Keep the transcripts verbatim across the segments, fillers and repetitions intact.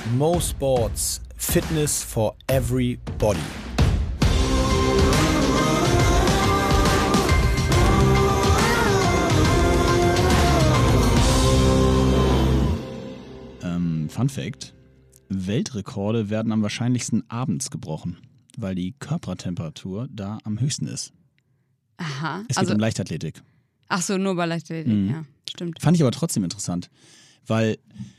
Mo Sports, Fitness for everybody. Ähm, Fun Fact: Weltrekorde werden am wahrscheinlichsten abends gebrochen, weil die Körpertemperatur da am höchsten ist. Aha. Es geht also, um Leichtathletik. Ach so, nur bei Leichtathletik, Mhm. ja, stimmt. Fand ich aber trotzdem interessant, weil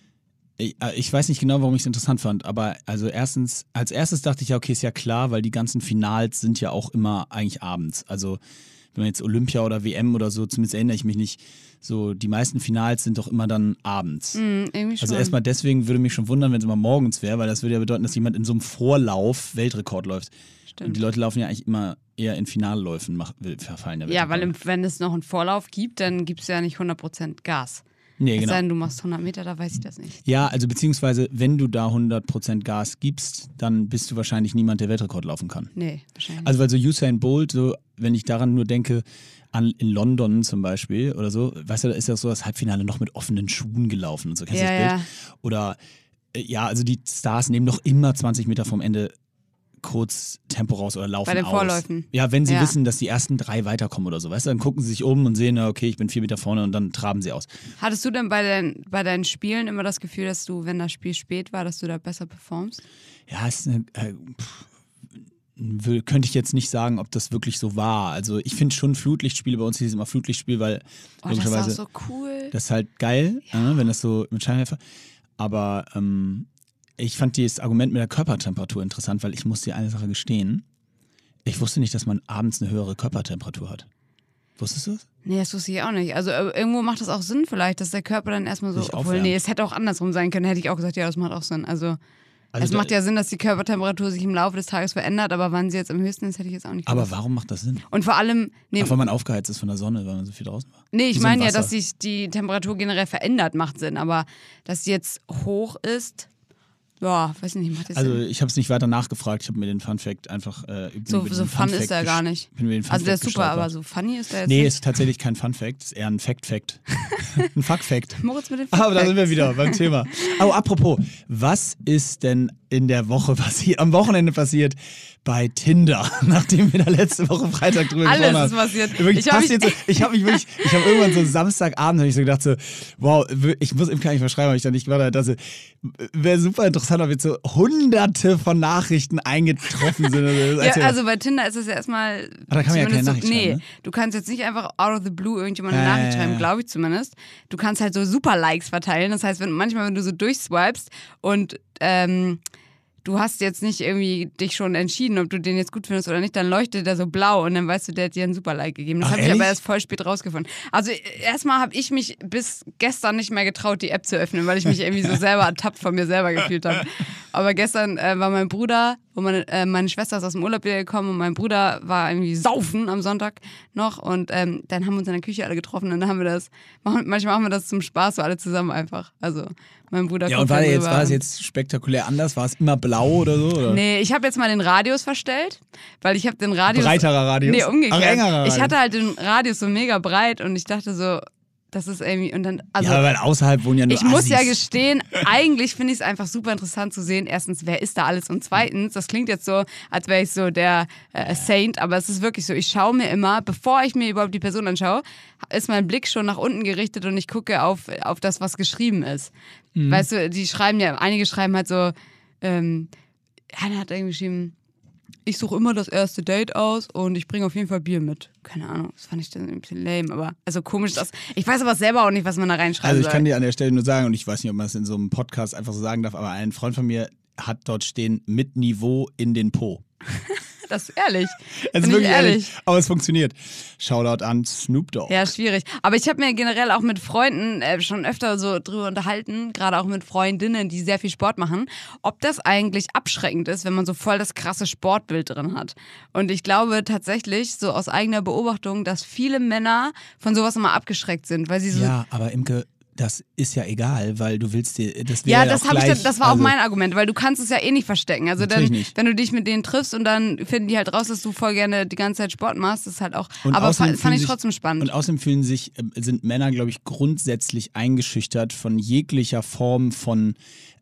ich, ich weiß nicht genau, warum ich es interessant fand, aber also erstens, als erstes dachte ich ja, okay, ist ja klar, weil die ganzen Finals sind ja auch immer eigentlich abends. Also wenn man jetzt Olympia oder W M oder so, zumindest erinnere ich mich nicht, so die meisten Finals sind doch immer dann abends. Mhm, irgendwie schon. Also erstmal deswegen würde mich schon wundern, wenn es immer morgens wäre, weil das würde ja bedeuten, dass jemand in so einem Vorlauf Weltrekord läuft. Stimmt. Und die Leute laufen ja eigentlich immer eher in Finalläufen, mach, verfallen der Ja, weil im, Weltrekord. wenn es noch einen Vorlauf gibt, dann gibt es ja nicht hundert Prozent Gas. Nee, Es genau. sei denn, du machst hundert Meter, da weiß ich das nicht. Ja, also beziehungsweise, wenn du da hundert Prozent Gas gibst, dann bist du wahrscheinlich niemand, der Weltrekord laufen kann. Nee, wahrscheinlich. Also weil so Usain Bolt, so, wenn ich daran nur denke, an, in London zum Beispiel oder so, weißt du, da ist ja so das Halbfinale noch mit offenen Schuhen gelaufen und so, kennst du Ja, das Bild? ja. Oder, äh, ja, also die Stars nehmen doch immer zwanzig Meter vom Ende kurz Tempo raus oder laufen Bei den aus. Vorläufen. Ja, wenn sie Ja. wissen, dass die ersten drei weiterkommen oder so, weißt du, dann gucken sie sich um und sehen, ja, okay, ich bin vier Meter vorne und dann traben sie aus. Hattest du denn bei, dein, bei deinen Spielen immer das Gefühl, dass du, wenn das Spiel spät war, dass du da besser performst? Ja, ist eine, äh, pff, will- könnte ich jetzt nicht sagen, ob das wirklich so war. Also ich finde schon Flutlichtspiele, bei uns hieß es immer Flutlichtspiel, weil Oh, das ist auch logischerweise so cool. das ist halt geil, äh, wenn das so mit Scheinwerfer. Aber ähm, ich fand dieses Argument mit der Körpertemperatur interessant, weil ich muss dir eine Sache gestehen. Ich wusste nicht, dass man abends eine höhere Körpertemperatur hat. Wusstest du das? Nee, das wusste ich auch nicht. Also äh, irgendwo macht das auch Sinn vielleicht, dass der Körper dann erstmal so, Sich obwohl, aufwärmt. nee, es hätte auch andersrum sein können, hätte ich auch gesagt, ja, das macht auch Sinn. Also, Also es da- macht ja Sinn, dass die Körpertemperatur sich im Laufe des Tages verändert, aber wann sie jetzt am höchsten ist, hätte ich jetzt auch nicht Aber gewusst. warum macht das Sinn? Und vor allem, nee, Ach, weil man aufgeheizt ist von der Sonne, weil man so viel draußen war. nee Wie ich so ein meine ja, Wasser. dass sich die Temperatur generell verändert, macht Sinn, aber dass sie jetzt hoch ist, ja, weiß nicht, macht jetzt Also Sinn. ich habe es nicht weiter nachgefragt, ich habe mir den Funfact einfach äh, über So, über so den fun Fun ist er Fact gar gesch- nicht. bin über den Fun Also der ist Fact super, aber gestolpert. so funny ist der jetzt Nee, nicht. ist tatsächlich kein Fun-Fact, ist eher ein Fact-Fact. ein Fuck-Fact. Moritz mit den Aber da Facts. sind wir wieder beim Thema. Oh, apropos, was ist denn in der Woche passiert, am Wochenende passiert bei Tinder, nachdem wir da letzte Woche Freitag drüber Alles gesprochen haben? ist passiert. Wirklich, Ich hab passiert mich- so, ich habe mich wirklich, ich habe irgendwann so Samstagabend hab ich so gedacht so, wow, ich muss ihm gar nicht verschreiben, weil ich da nicht gedacht habe, dass wäre super interessant, ob jetzt so hunderte von Nachrichten eingetroffen sind. Also, Ja, also bei Tinder ist es ja erstmal. Aber da kann man ja keine zumindest Nachricht so, nee, schreiben, ne? du kannst jetzt nicht einfach out of the blue irgendjemand eine Ja, Nachricht ja, schreiben, ja. glaube ich zumindest. Du kannst halt so super Likes verteilen. Das heißt, wenn manchmal, wenn du so durchswipest und ähm, du hast jetzt nicht irgendwie dich schon entschieden, ob du den jetzt gut findest oder nicht, dann leuchtet der so blau und dann weißt du, der hat dir einen super Like gegeben. Das Ach, habe ich aber ehrlich? erst voll spät rausgefunden. Also erstmal habe ich mich bis gestern nicht mehr getraut, die App zu öffnen, weil ich mich irgendwie so selber ertappt von mir selber gefühlt habe. Aber gestern äh, war mein Bruder und meine, äh, meine Schwester ist aus dem Urlaub wieder gekommen und mein Bruder war irgendwie saufen am Sonntag noch und ähm, dann haben wir uns in der Küche alle getroffen und dann haben wir das, machen, manchmal machen wir das zum Spaß so alle zusammen einfach. Also mein Bruder ja, guckt und war, dann der jetzt, rüber war es und- jetzt spektakulär anders? War es immer blau oder so? Oder? Nee, ich habe jetzt mal den Radius verstellt, weil ich habe den Radius... Breiterer Radius? Nee, umgekehrt. Ach, engerer ich Radius. hatte halt den Radius so mega breit und ich dachte so, das ist irgendwie... Und dann, also, ja, weil außerhalb wohnen ja nur ich muss ja Assis. gestehen, eigentlich finde ich es einfach super interessant zu sehen, erstens, wer ist da alles und zweitens, das klingt jetzt so, als wäre ich so der äh, Saint, aber es ist wirklich so, ich schaue mir immer, bevor ich mir überhaupt die Person anschaue, ist mein Blick schon nach unten gerichtet und ich gucke auf, auf das, was geschrieben ist. Mhm. Weißt du, die schreiben ja, einige schreiben halt so, ähm, einer hat irgendwie geschrieben, ich suche immer das erste Date aus und ich bringe auf jeden Fall Bier mit. Keine Ahnung, das fand ich dann ein bisschen lame, aber also komisch. Das, ich weiß aber selber auch nicht, was man da reinschreiben Also ich soll. kann dir an der Stelle nur sagen, und ich weiß nicht, ob man es in so einem Podcast einfach so sagen darf, aber ein Freund von mir hat dort stehen, mit Niveau in den Po. Das ist ehrlich. Es Bin ist ich wirklich ehrlich. ehrlich. Aber es funktioniert. Shoutout an Snoop Dogg. Ja, schwierig. Aber ich habe mir generell auch mit Freunden äh, schon öfter so drüber unterhalten, gerade auch mit Freundinnen, die sehr viel Sport machen, ob das eigentlich abschreckend ist, wenn man so voll das krasse Sportbild drin hat. Und ich glaube tatsächlich, so aus eigener Beobachtung, dass viele Männer von sowas immer abgeschreckt sind, weil sie so... Ja, aber Imke, das ist ja egal, weil du willst dir, das wäre Ja, ja das, auch hab ich gleich, dann, das war also, auch mein Argument, weil du kannst es ja eh nicht verstecken. Also dann, Natürlich nicht. wenn du dich mit denen triffst und dann finden die halt raus, dass du voll gerne die ganze Zeit Sport machst, das ist halt auch. Und aber außerdem fa- fand fühlen ich sich- trotzdem spannend. Und außerdem fühlen sich, äh, sind Männer, glaube ich, grundsätzlich eingeschüchtert von jeglicher Form von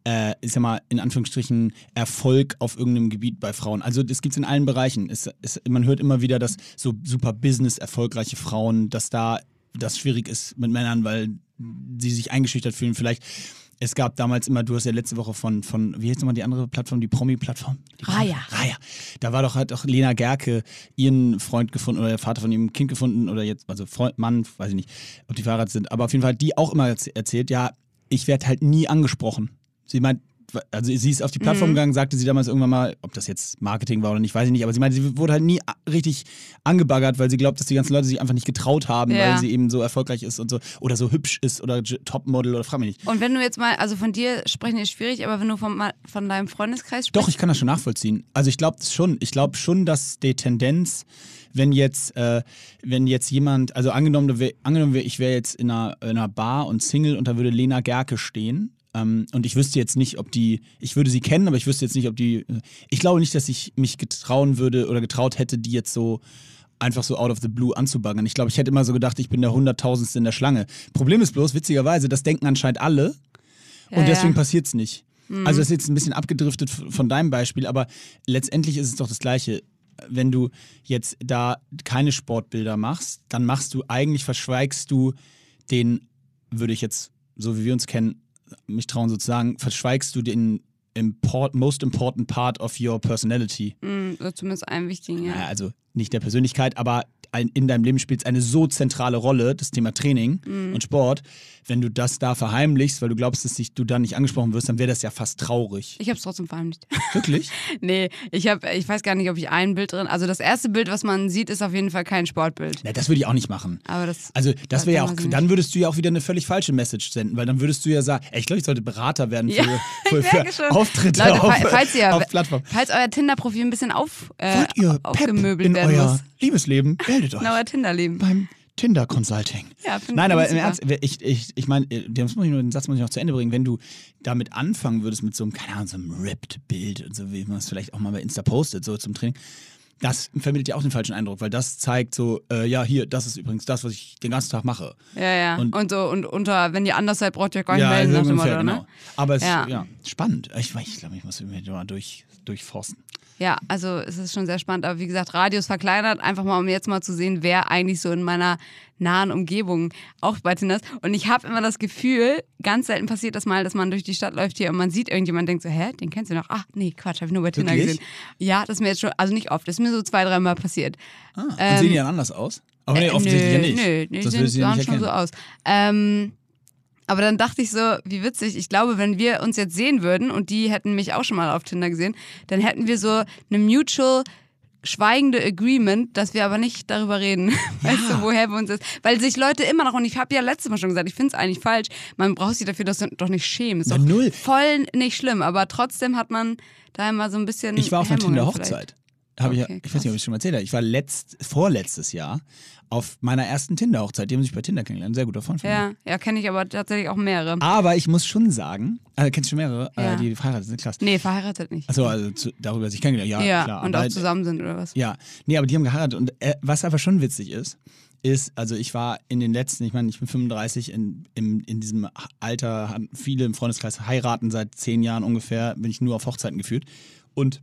äh, ich sag mal, in Anführungsstrichen Erfolg auf irgendeinem Gebiet bei Frauen. Also das gibt es in allen Bereichen. Es, es, man hört immer wieder, dass so super Business erfolgreiche Frauen, dass da das schwierig ist mit Männern, weil sie sich eingeschüchtert fühlen. Vielleicht, es gab damals immer, du hast ja letzte Woche von, von wie heißt nochmal die andere Plattform, die Promi-Plattform? Die Raya. Raya. Da war doch halt auch Lena Gerke ihren Freund gefunden oder der Vater von ihrem Kind gefunden oder jetzt, also Freund, Mann, weiß ich nicht, ob die verheiratet sind. Aber auf jeden Fall, die auch immer erzählt, ja, ich werde halt nie angesprochen. Sie meint, also sie ist auf die Plattform mhm. gegangen, sagte sie damals irgendwann mal, ob das jetzt Marketing war oder nicht, weiß ich nicht, aber sie meinte, sie wurde halt nie richtig angebaggert, weil sie glaubt, dass die ganzen Leute sich einfach nicht getraut haben, ja. weil sie eben so erfolgreich ist und so oder so hübsch ist oder Topmodel oder frag mich nicht. Und wenn du jetzt mal, also von dir sprechen ist schwierig, aber wenn du von, von deinem Freundeskreis sprichst? Doch, ich kann das schon nachvollziehen. Also ich glaube das schon. Ich glaube schon, dass die Tendenz, wenn jetzt, äh, wenn jetzt jemand, also angenommen, angenommen ich wäre jetzt in einer, in einer Bar und Single und da würde Lena Gerke stehen. Um, und ich wüsste jetzt nicht, ob die, ich würde sie kennen, aber ich wüsste jetzt nicht, ob die, ich glaube nicht, dass ich mich getrauen würde oder getraut hätte, die jetzt so einfach so out of the blue anzubaggern. Ich glaube, ich hätte immer so gedacht, ich bin der Hunderttausendste in der Schlange. Problem ist bloß, witzigerweise, das denken anscheinend alle ja, und deswegen ja. passiert es nicht. Mhm. Also das ist jetzt ein bisschen abgedriftet von deinem Beispiel, aber letztendlich ist es doch das Gleiche. Wenn du jetzt da keine Sportbilder machst, dann machst du, eigentlich verschweigst du den, würde ich jetzt, so wie wir uns kennen, mich trauen sozusagen, verschweigst du den import, most important part of your personality. Mm, oder zumindest einen wichtigen, ja. ja. Also nicht der Persönlichkeit, aber ein, in deinem Leben spielt es eine so zentrale Rolle, das Thema Training mm. und Sport. Wenn du das da verheimlichst, weil du glaubst, dass dich, du dann nicht angesprochen wirst, dann wäre das ja fast traurig. Ich habe es trotzdem verheimlicht. Wirklich? Nee, ich, hab, ich weiß gar nicht, ob ich ein Bild drin... Also das erste Bild, was man sieht, ist auf jeden Fall kein Sportbild. Na, das würde ich auch nicht machen. Aber das, also das wäre ja auch... Nicht. Dann würdest du ja auch wieder eine völlig falsche Message senden, weil dann würdest du ja sagen, ey, ich glaube, ich sollte Berater werden für, ja, für, für, für Auftritte Leute, auf, falls ihr, auf Plattform. Falls euer Tinder-Profil ein bisschen auf, äh, Wollt ihr aufgemöbelt Pep in werden euer muss. Liebesleben, meldet euch. In euer Tinderleben. Beim Tinder Consulting. Ja, Nein, aber im Ernst, ich, ich, ich meine, den Satz muss ich noch zu Ende bringen, wenn du damit anfangen würdest mit so einem, keine Ahnung, so einem Ripped-Bild und so, wie man es vielleicht auch mal bei Insta postet, so zum Training, das vermittelt ja auch den falschen Eindruck, weil das zeigt so, äh, ja, hier, das ist übrigens das, was ich den ganzen Tag mache. Ja, ja. Und, und so, und unter, wenn ihr anders seid, braucht ihr gar nicht ja, melden. Also ungefähr, Motto, genau. Ne? Aber es ja. ist ja, spannend. Ich, ich glaube, ich muss mir mal durch, durchforsten. Ja, also es ist schon sehr spannend. Aber wie gesagt, Radius verkleinert, einfach mal, um jetzt mal zu sehen, wer eigentlich so in meiner nahen Umgebung auch bei Tinder ist. Und ich habe immer das Gefühl, ganz selten passiert das mal, dass man durch die Stadt läuft hier und man sieht irgendjemand, denkt so, hä, den kennst du noch? Ach, nee, Quatsch, habe ich nur bei Tinder Wirklich? gesehen. Ja, das ist mir jetzt schon, also nicht oft, das ist mir so zwei, dreimal passiert. Ah, und ähm, sehen die dann anders aus? Aber nee, offensichtlich nö, ja nicht. Nö, nee, die Das sehen sahen schon so aus. Ähm... Aber dann dachte ich so, wie witzig, ich glaube, wenn wir uns jetzt sehen würden und die hätten mich auch schon mal auf Tinder gesehen, dann hätten wir so eine mutual schweigende Agreement, dass wir aber nicht darüber reden, ja. weißt du, woher wir uns ist. Weil sich Leute immer noch, und ich habe ja letztes Mal schon gesagt, ich finde es eigentlich falsch, man braucht sich dafür doch nicht schämen. Ist Na, doch null. voll nicht schlimm, aber trotzdem hat man da immer so ein bisschen Ich war auf einer Hemmungen Tinder-Hochzeit. Hab Okay, ich, ich krass. weiß nicht, ob ich es schon mal erzählt habe. Ich war letzt, vorletztes Jahr auf meiner ersten Tinder-Hochzeit. Die haben sich bei Tinder kennengelernt. Ein sehr guter Freund von mir. Ja, ja, kenne ich aber tatsächlich auch mehrere. Aber ich muss schon sagen, äh, kennst du schon mehrere, Ja. äh, die verheiratet sind? Krass. Nee, verheiratet nicht. Achso, also zu, darüber sich kennengelernt. Ja, ja, klar. und aber, auch zusammen sind oder was? Ja, nee, aber die haben geheiratet. Und äh, was aber schon witzig ist, ist, also ich war in den letzten, ich meine, ich bin fünfunddreißig, in, in, in diesem Alter, haben viele im Freundeskreis heiraten seit zehn Jahren ungefähr, bin ich nur auf Hochzeiten geführt. Und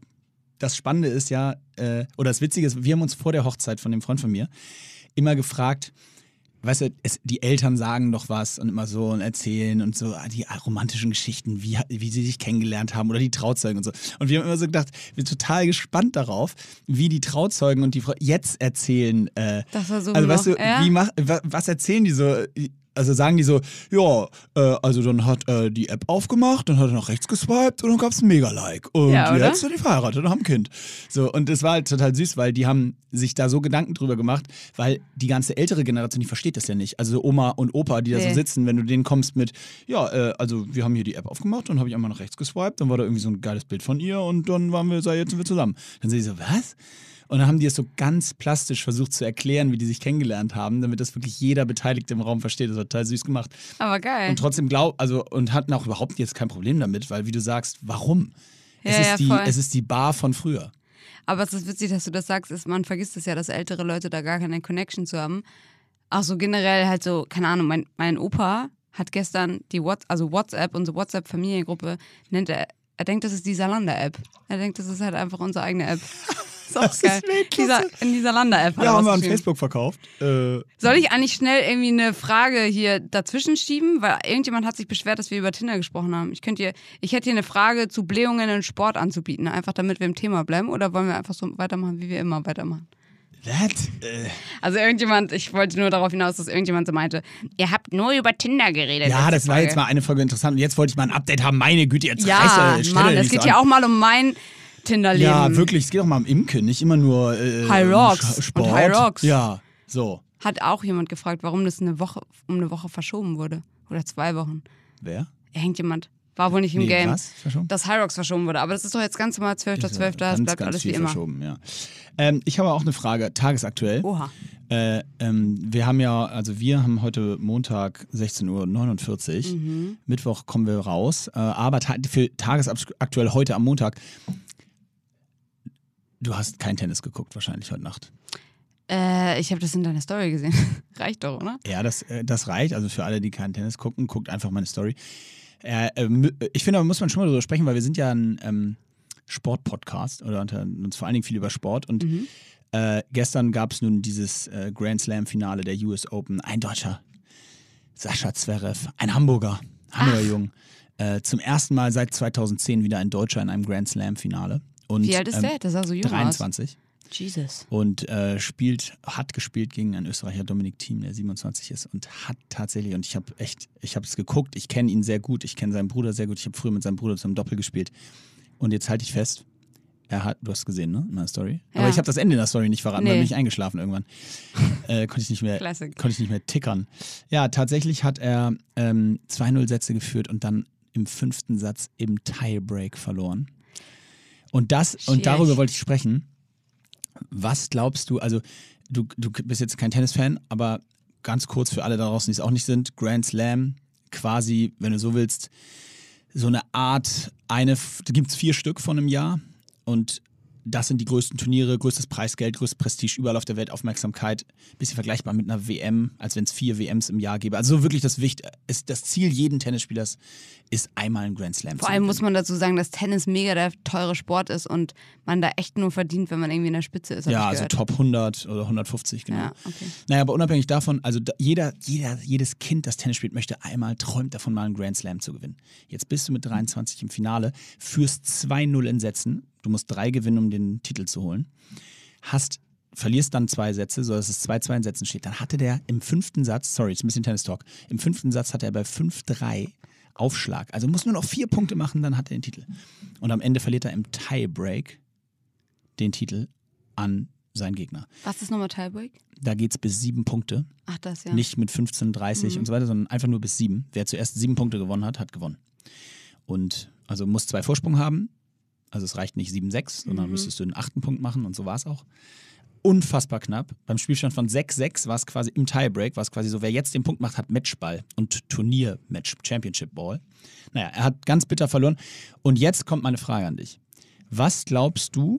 das Spannende ist ja, äh, oder das Witzige ist, wir haben uns vor der Hochzeit von dem Freund von mir immer gefragt, weißt du, es, die Eltern sagen doch was und immer so und erzählen und so die romantischen Geschichten, wie, wie sie sich kennengelernt haben oder die Trauzeugen und so. Und wir haben immer so gedacht, wir sind total gespannt darauf, wie die Trauzeugen und die Frau jetzt erzählen. Äh, Das war so also weißt du, noch, ja? wie mach, was erzählen die so? Also sagen die so, ja, äh, also dann hat äh, die App aufgemacht, dann hat er nach rechts geswiped und dann gab es ein Mega-Like. Und Ja, jetzt sind die verheiratet und haben ein Kind. So, und es war halt total süß, weil die haben sich da so Gedanken drüber gemacht, weil die ganze ältere Generation, die versteht das ja nicht. Also Oma und Opa, die da Nee. so sitzen, wenn du denen kommst mit, ja, äh, also wir haben hier die App aufgemacht, dann habe ich einmal nach rechts geswiped, dann war da irgendwie so ein geiles Bild von ihr und dann waren wir, jetzt sind wir zusammen. Dann sind die so, was? Und dann haben die es so ganz plastisch versucht zu erklären, wie die sich kennengelernt haben, damit das wirklich jeder Beteiligte im Raum versteht. Das war total süß gemacht. Aber geil. Und trotzdem glaub, also und hatten auch überhaupt jetzt kein Problem damit, weil wie du sagst, warum? Es, Ja, ist, ja, die, voll. es ist die Bar von früher. Aber es ist witzig, dass du das sagst, ist, man vergisst es ja, dass ältere Leute da gar keine Connection zu haben. Auch so generell halt so, keine Ahnung, mein, mein Opa hat gestern die What, also WhatsApp, unsere WhatsApp-Familiengruppe, nennt er, er denkt, das ist die Salander-App. Er denkt, das ist halt einfach unsere eigene App. Ist auch Das geil. ist wirklich Dieser, in dieser Salander-App hat Ja, er haben wir was an geschrieben. Facebook verkauft. Äh, Soll ich eigentlich schnell irgendwie eine Frage hier dazwischen schieben? Weil irgendjemand hat sich beschwert, dass wir über Tinder gesprochen haben. Ich könnte hier, ich hätte hier eine Frage zu Blähungen in Sport anzubieten, einfach damit wir im Thema bleiben. Oder wollen wir einfach so weitermachen, wie wir immer weitermachen? that? Äh. Also irgendjemand, ich wollte nur darauf hinaus, dass irgendjemand so meinte, ihr habt nur über Tinder geredet. Ja, letzte das war Folge. jetzt mal eine Folge interessant. Und jetzt wollte ich mal ein Update haben. Meine Güte, jetzt Ja, reißt Mann, es nicht geht so ja an. auch mal um mein Tinder-Leben. Ja, wirklich. Es geht auch mal um Imke, nicht immer nur äh, High Rocks um Sport. und High Rocks. Ja, so. Hat auch jemand gefragt, warum das eine Woche, um eine Woche verschoben wurde. Oder zwei Wochen. Wer? Irgendjemand. War wohl nicht im Nee, Game. was? Verschoben? Dass High Rocks verschoben wurde. Aber das ist doch jetzt ganz normal zwölfter zwölfter Es Ganz, bleibt ganz alles viel wie immer. verschoben, ja. Ähm, ich habe auch eine Frage, tagesaktuell. Oha. Äh, ähm, wir haben ja, also wir haben heute Montag sechzehn Uhr neunundvierzig. Mhm. Mittwoch kommen wir raus. Äh, aber ta für tagesaktuell heute am Montag. Du hast kein Tennis geguckt wahrscheinlich heute Nacht. Äh, ich habe das in deiner Story gesehen. Reicht doch, oder? Ja, das, äh, das reicht. Also für alle, die keinen Tennis gucken, guckt einfach meine Story. Äh, äh, ich finde, da muss man schon mal drüber sprechen, weil wir sind ja ein ähm, Sport-Podcast oder unter uns vor allen Dingen viel über Sport. Und Mhm. äh, gestern gab es nun dieses äh, Grand Slam-Finale der U S Open. Ein Deutscher, Sascha Zverev, ein Hamburger, Hamburger Jung. Äh, zum ersten Mal seit zweitausendzehn wieder ein Deutscher in einem Grand Slam-Finale. Und, Wie alt ist ähm, der? Der sah so jung dreiundzwanzig. aus. Jesus. Und äh, spielt, hat gespielt gegen einen Österreicher, Dominik Thiem, der siebenundzwanzig ist und hat tatsächlich, und ich habe echt, ich habe es geguckt, ich kenne ihn sehr gut, ich kenne seinen Bruder sehr gut, ich habe früher mit seinem Bruder zusammen Doppel gespielt und jetzt halte ich fest, er hat, du hast gesehen, ne, in meiner Story, Ja. aber ich habe das Ende in der Story nicht verraten, Nee. weil bin ich eingeschlafen irgendwann, äh, konnte ich nicht mehr, Classic. konnte ich nicht mehr tickern. Ja, tatsächlich hat er ähm, zwei null Sätze geführt und dann im fünften Satz im Tiebreak verloren. Und das, Schwierig. und darüber wollte ich sprechen. Was glaubst du, also du, du bist jetzt kein Tennisfan, aber ganz kurz für alle da draußen, die es auch nicht sind, Grand Slam, quasi, wenn du so willst, so eine Art, eine, da gibt es vier Stück von einem Jahr und das sind die größten Turniere, größtes Preisgeld, größtes Prestige, überall auf der Welt, Aufmerksamkeit, bisschen vergleichbar mit einer W M, als wenn es vier W Ms im Jahr gäbe. Also so wirklich das Wicht, ist das Ziel jeden Tennisspielers ist einmal ein Grand Slam Vor zu allem gewinnen. muss man dazu sagen, dass Tennis mega der teure Sport ist und man da echt nur verdient, wenn man irgendwie in der Spitze ist. hab Ja, ich also gehört. Top hundert oder hundertfünfzig, genau. Ja, okay. Naja, aber unabhängig davon, also da, jeder, jeder, jedes Kind, das Tennis spielt, möchte einmal, träumt davon, mal einen Grand Slam zu gewinnen. Jetzt bist du mit dreiundzwanzig im Finale, führst zwei null in Sätzen, du musst drei gewinnen, um den Titel zu holen, hast, verlierst dann zwei Sätze, sodass es zwei zwei in Sätzen steht. Dann hatte der im fünften Satz, sorry, ist ein bisschen Tennis-Talk, im fünften Satz hatte er bei fünf drei Aufschlag. Also muss nur noch vier Punkte machen, dann hat er den Titel. Und am Ende verliert er im Tiebreak den Titel an seinen Gegner. Was ist nochmal Tiebreak? Da geht es bis sieben Punkte. Ach, das ja. Nicht mit fünfzehn, dreißig Mhm. und so weiter, sondern einfach nur bis sieben. Wer zuerst sieben Punkte gewonnen hat, hat gewonnen. Und also muss zwei Vorsprung haben. Also es reicht nicht sieben sechs, sondern Mhm. müsstest du den achten Punkt machen und so war es auch. Unfassbar knapp. Beim Spielstand von sechs sechs war es quasi im Tiebreak, war es quasi so, wer jetzt den Punkt macht, hat Matchball und Turniermatch, Championship Ball. Naja, er hat ganz bitter verloren. Und jetzt kommt meine Frage an dich. Was glaubst du,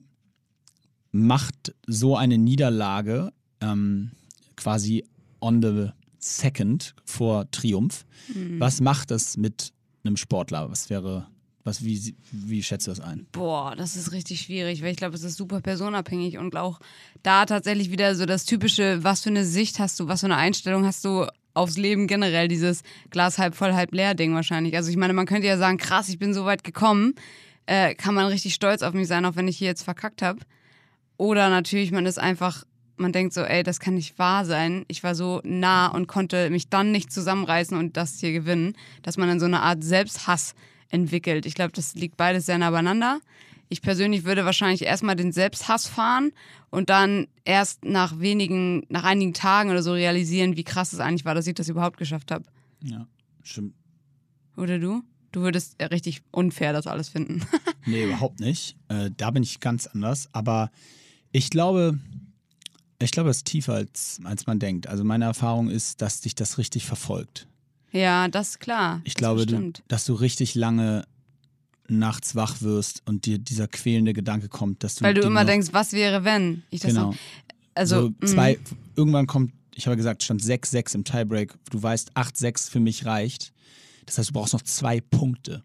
macht so eine Niederlage ähm, quasi on the second vor Triumph? Mhm. Was macht das mit einem Sportler? Was wäre, was, wie, wie schätzt du das ein? Boah, das ist richtig schwierig, weil ich glaube, es ist super personabhängig und auch da tatsächlich wieder so das typische, was für eine Sicht hast du, was für eine Einstellung hast du aufs Leben generell, dieses Glas halb voll, halb leer Ding wahrscheinlich. Also ich meine, man könnte ja sagen, krass, ich bin so weit gekommen, äh, kann man richtig stolz auf mich sein, auch wenn ich hier jetzt verkackt habe. Oder natürlich, man ist einfach, man denkt so, ey, das kann nicht wahr sein. Ich war so nah und konnte mich dann nicht zusammenreißen und das hier gewinnen, dass man dann so eine Art Selbsthass entwickelt. Ich glaube, das liegt beides sehr nah beieinander. Ich persönlich würde wahrscheinlich erstmal den Selbsthass fahren und dann erst nach wenigen, nach einigen Tagen oder so realisieren, wie krass es eigentlich war, dass ich das überhaupt geschafft habe. Ja, stimmt. Oder du? Du würdest äh, richtig unfair das alles finden. Nee, überhaupt nicht. Äh, da bin ich ganz anders. Aber ich glaube, ich glaube, es ist tiefer, als, als man denkt. Also meine Erfahrung ist, dass dich das richtig verfolgt. Ja, das ist klar. Ich das glaube, du, bestimmt. dass du richtig lange nachts wach wirst und dir dieser quälende Gedanke kommt, dass du Weil du Dinge immer noch, denkst, was wäre, wenn ich das genau. noch, also so zwei, irgendwann kommt ich habe gesagt, stand sechs sechs im Tiebreak. Du weißt, acht sechs für mich reicht. Das heißt, du brauchst noch zwei Punkte.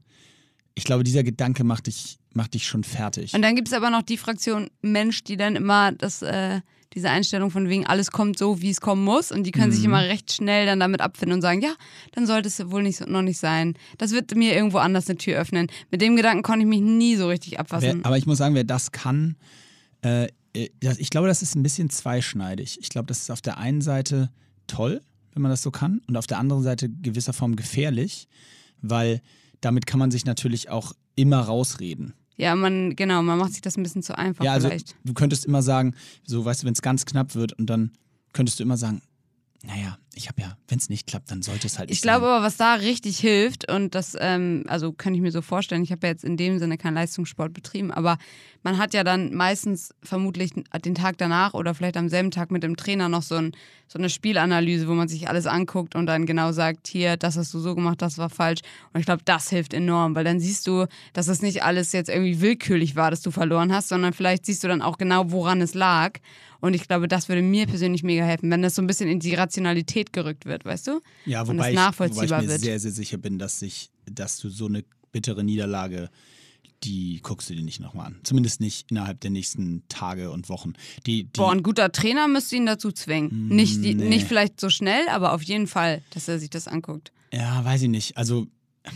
Ich glaube, dieser Gedanke macht dich, macht dich schon fertig. Und dann gibt es aber noch die Fraktion Mensch, die dann immer das, äh, diese Einstellung von wegen, alles kommt so, wie es kommen muss. Und die können mhm. sich immer recht schnell dann damit abfinden und sagen, ja, dann sollte es wohl nicht, noch nicht sein. Das wird mir irgendwo anders eine Tür öffnen. Mit dem Gedanken konnte ich mich nie so richtig abfassen. Wer, aber ich muss sagen, wer das kann, äh, das, ich glaube, das ist ein bisschen zweischneidig. Ich glaube, das ist auf der einen Seite toll, wenn man das so kann, und auf der anderen Seite gewisser Form gefährlich, weil damit kann man sich natürlich auch immer rausreden. Ja, man, genau, man macht sich das ein bisschen zu einfach ja, also vielleicht. Du könntest immer sagen, so, weißt du, wenn es ganz knapp wird, und dann könntest du immer sagen, naja, ich habe ja, wenn es nicht klappt, dann sollte es halt nicht Ich glaube sein. aber, was da richtig hilft, und das, ähm, also kann ich mir so vorstellen, ich habe ja jetzt in dem Sinne keinen Leistungssport betrieben, aber man hat ja dann meistens vermutlich den Tag danach oder vielleicht am selben Tag mit dem Trainer noch so, ein, so eine Spielanalyse, wo man sich alles anguckt und dann genau sagt, hier, das hast du so gemacht, das war falsch. Und ich glaube, das hilft enorm, weil dann siehst du, dass es nicht alles jetzt irgendwie willkürlich war, dass du verloren hast, sondern vielleicht siehst du dann auch genau, woran es lag. Und ich glaube, das würde mir persönlich mega helfen, wenn das so ein bisschen in die Rationalität gerückt wird, weißt du? Ja, und wobei, es ich, nachvollziehbar wobei ich mir wird. sehr, sehr sicher bin, dass, ich, dass du so eine bittere Niederlage, die guckst du dir nicht nochmal an. Zumindest nicht innerhalb der nächsten Tage und Wochen. Die, die Boah, ein guter Trainer müsste ihn dazu zwingen. Nicht, die, nee. nicht vielleicht so schnell, aber auf jeden Fall, dass er sich das anguckt. Ja, weiß ich nicht. Also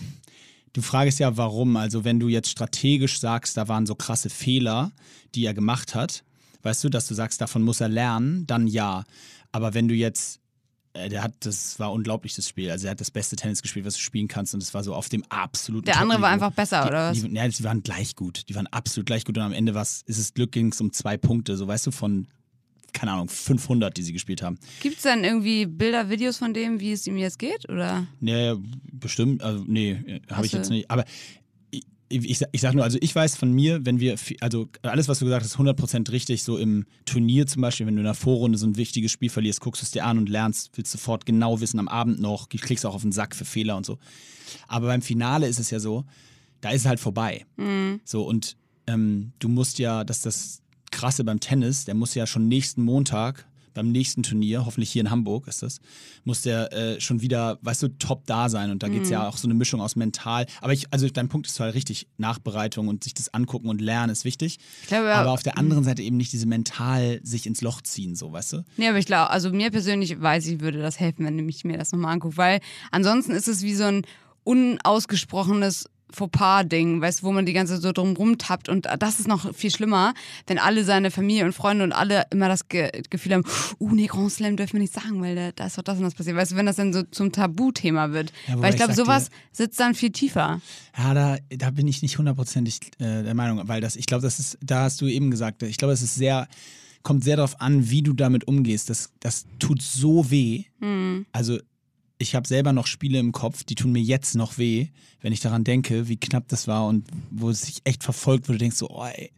du fragst ja, warum. Also wenn du jetzt strategisch sagst, da waren so krasse Fehler, die er gemacht hat, weißt du, dass du sagst, davon muss er lernen, dann ja. Aber wenn du jetzt, äh, der hat, das war unglaublich, das Spiel. Also er hat das beste Tennis gespielt, was du spielen kannst, und es war so auf dem absoluten Der andere war Top-Niveau. einfach besser, die, oder was? Die, ja, die waren gleich gut. Die waren absolut gleich gut, und am Ende was, ist es Glück, ging es um zwei Punkte, so weißt du, von, keine Ahnung, fünfhundert, die sie gespielt haben. Gibt es dann irgendwie Bilder, Videos von dem, wie es ihm jetzt geht, oder? Nee, bestimmt, also nee, habe ich Hast jetzt du- nicht. Aber ich, ich, ich sag nur, also ich weiß von mir, wenn wir, fi- also alles, was du gesagt hast, hundert Prozent richtig, so im Turnier zum Beispiel, wenn du in der Vorrunde so ein wichtiges Spiel verlierst, guckst du es dir an und lernst, willst sofort genau wissen, am Abend noch, klickst auch auf den Sack für Fehler und so. Aber beim Finale ist es ja so, da ist es halt vorbei. Mhm. So, und ähm, du musst ja, dass das Krasse beim Tennis, der muss ja schon nächsten Montag, beim nächsten Turnier, hoffentlich hier in Hamburg ist das, muss der äh, schon wieder, weißt du, top da sein. Und da geht es ja auch so eine Mischung aus mental. Aber ich, also dein Punkt ist total richtig. Nachbereitung und sich das angucken und lernen ist wichtig. Ich glaube, Aber auf der anderen Seite eben nicht diese mental sich ins Loch ziehen, so, weißt du? Nee, aber ich glaube, also mir persönlich weiß ich, würde das helfen, wenn ich mir das nochmal angucke, weil ansonsten ist es wie so ein unausgesprochenes Fauxpas-Ding, weißt du, wo man die ganze Zeit so drum rumtappt, und das ist noch viel schlimmer, wenn alle seine Familie und Freunde und alle immer das Ge Gefühl haben, uh, nee, Grand Slam dürfen wir nicht sagen, weil da, da ist doch das und das passiert, weißt du, wenn das dann so zum Tabuthema wird, Ja, wobei weil ich ich glaube, sag sowas dir- sitzt dann viel tiefer. Ja, da, da bin ich nicht hundertprozentig äh, der Meinung, weil das, ich glaube, das ist, da hast du eben gesagt, ich glaube, es ist sehr, kommt sehr darauf an, wie du damit umgehst. Das, das tut so weh. Hm. Also ich habe selber noch Spiele im Kopf, die tun mir jetzt noch weh, wenn ich daran denke, wie knapp das war und wo es sich echt verfolgt, wo du denkst so, oh ey,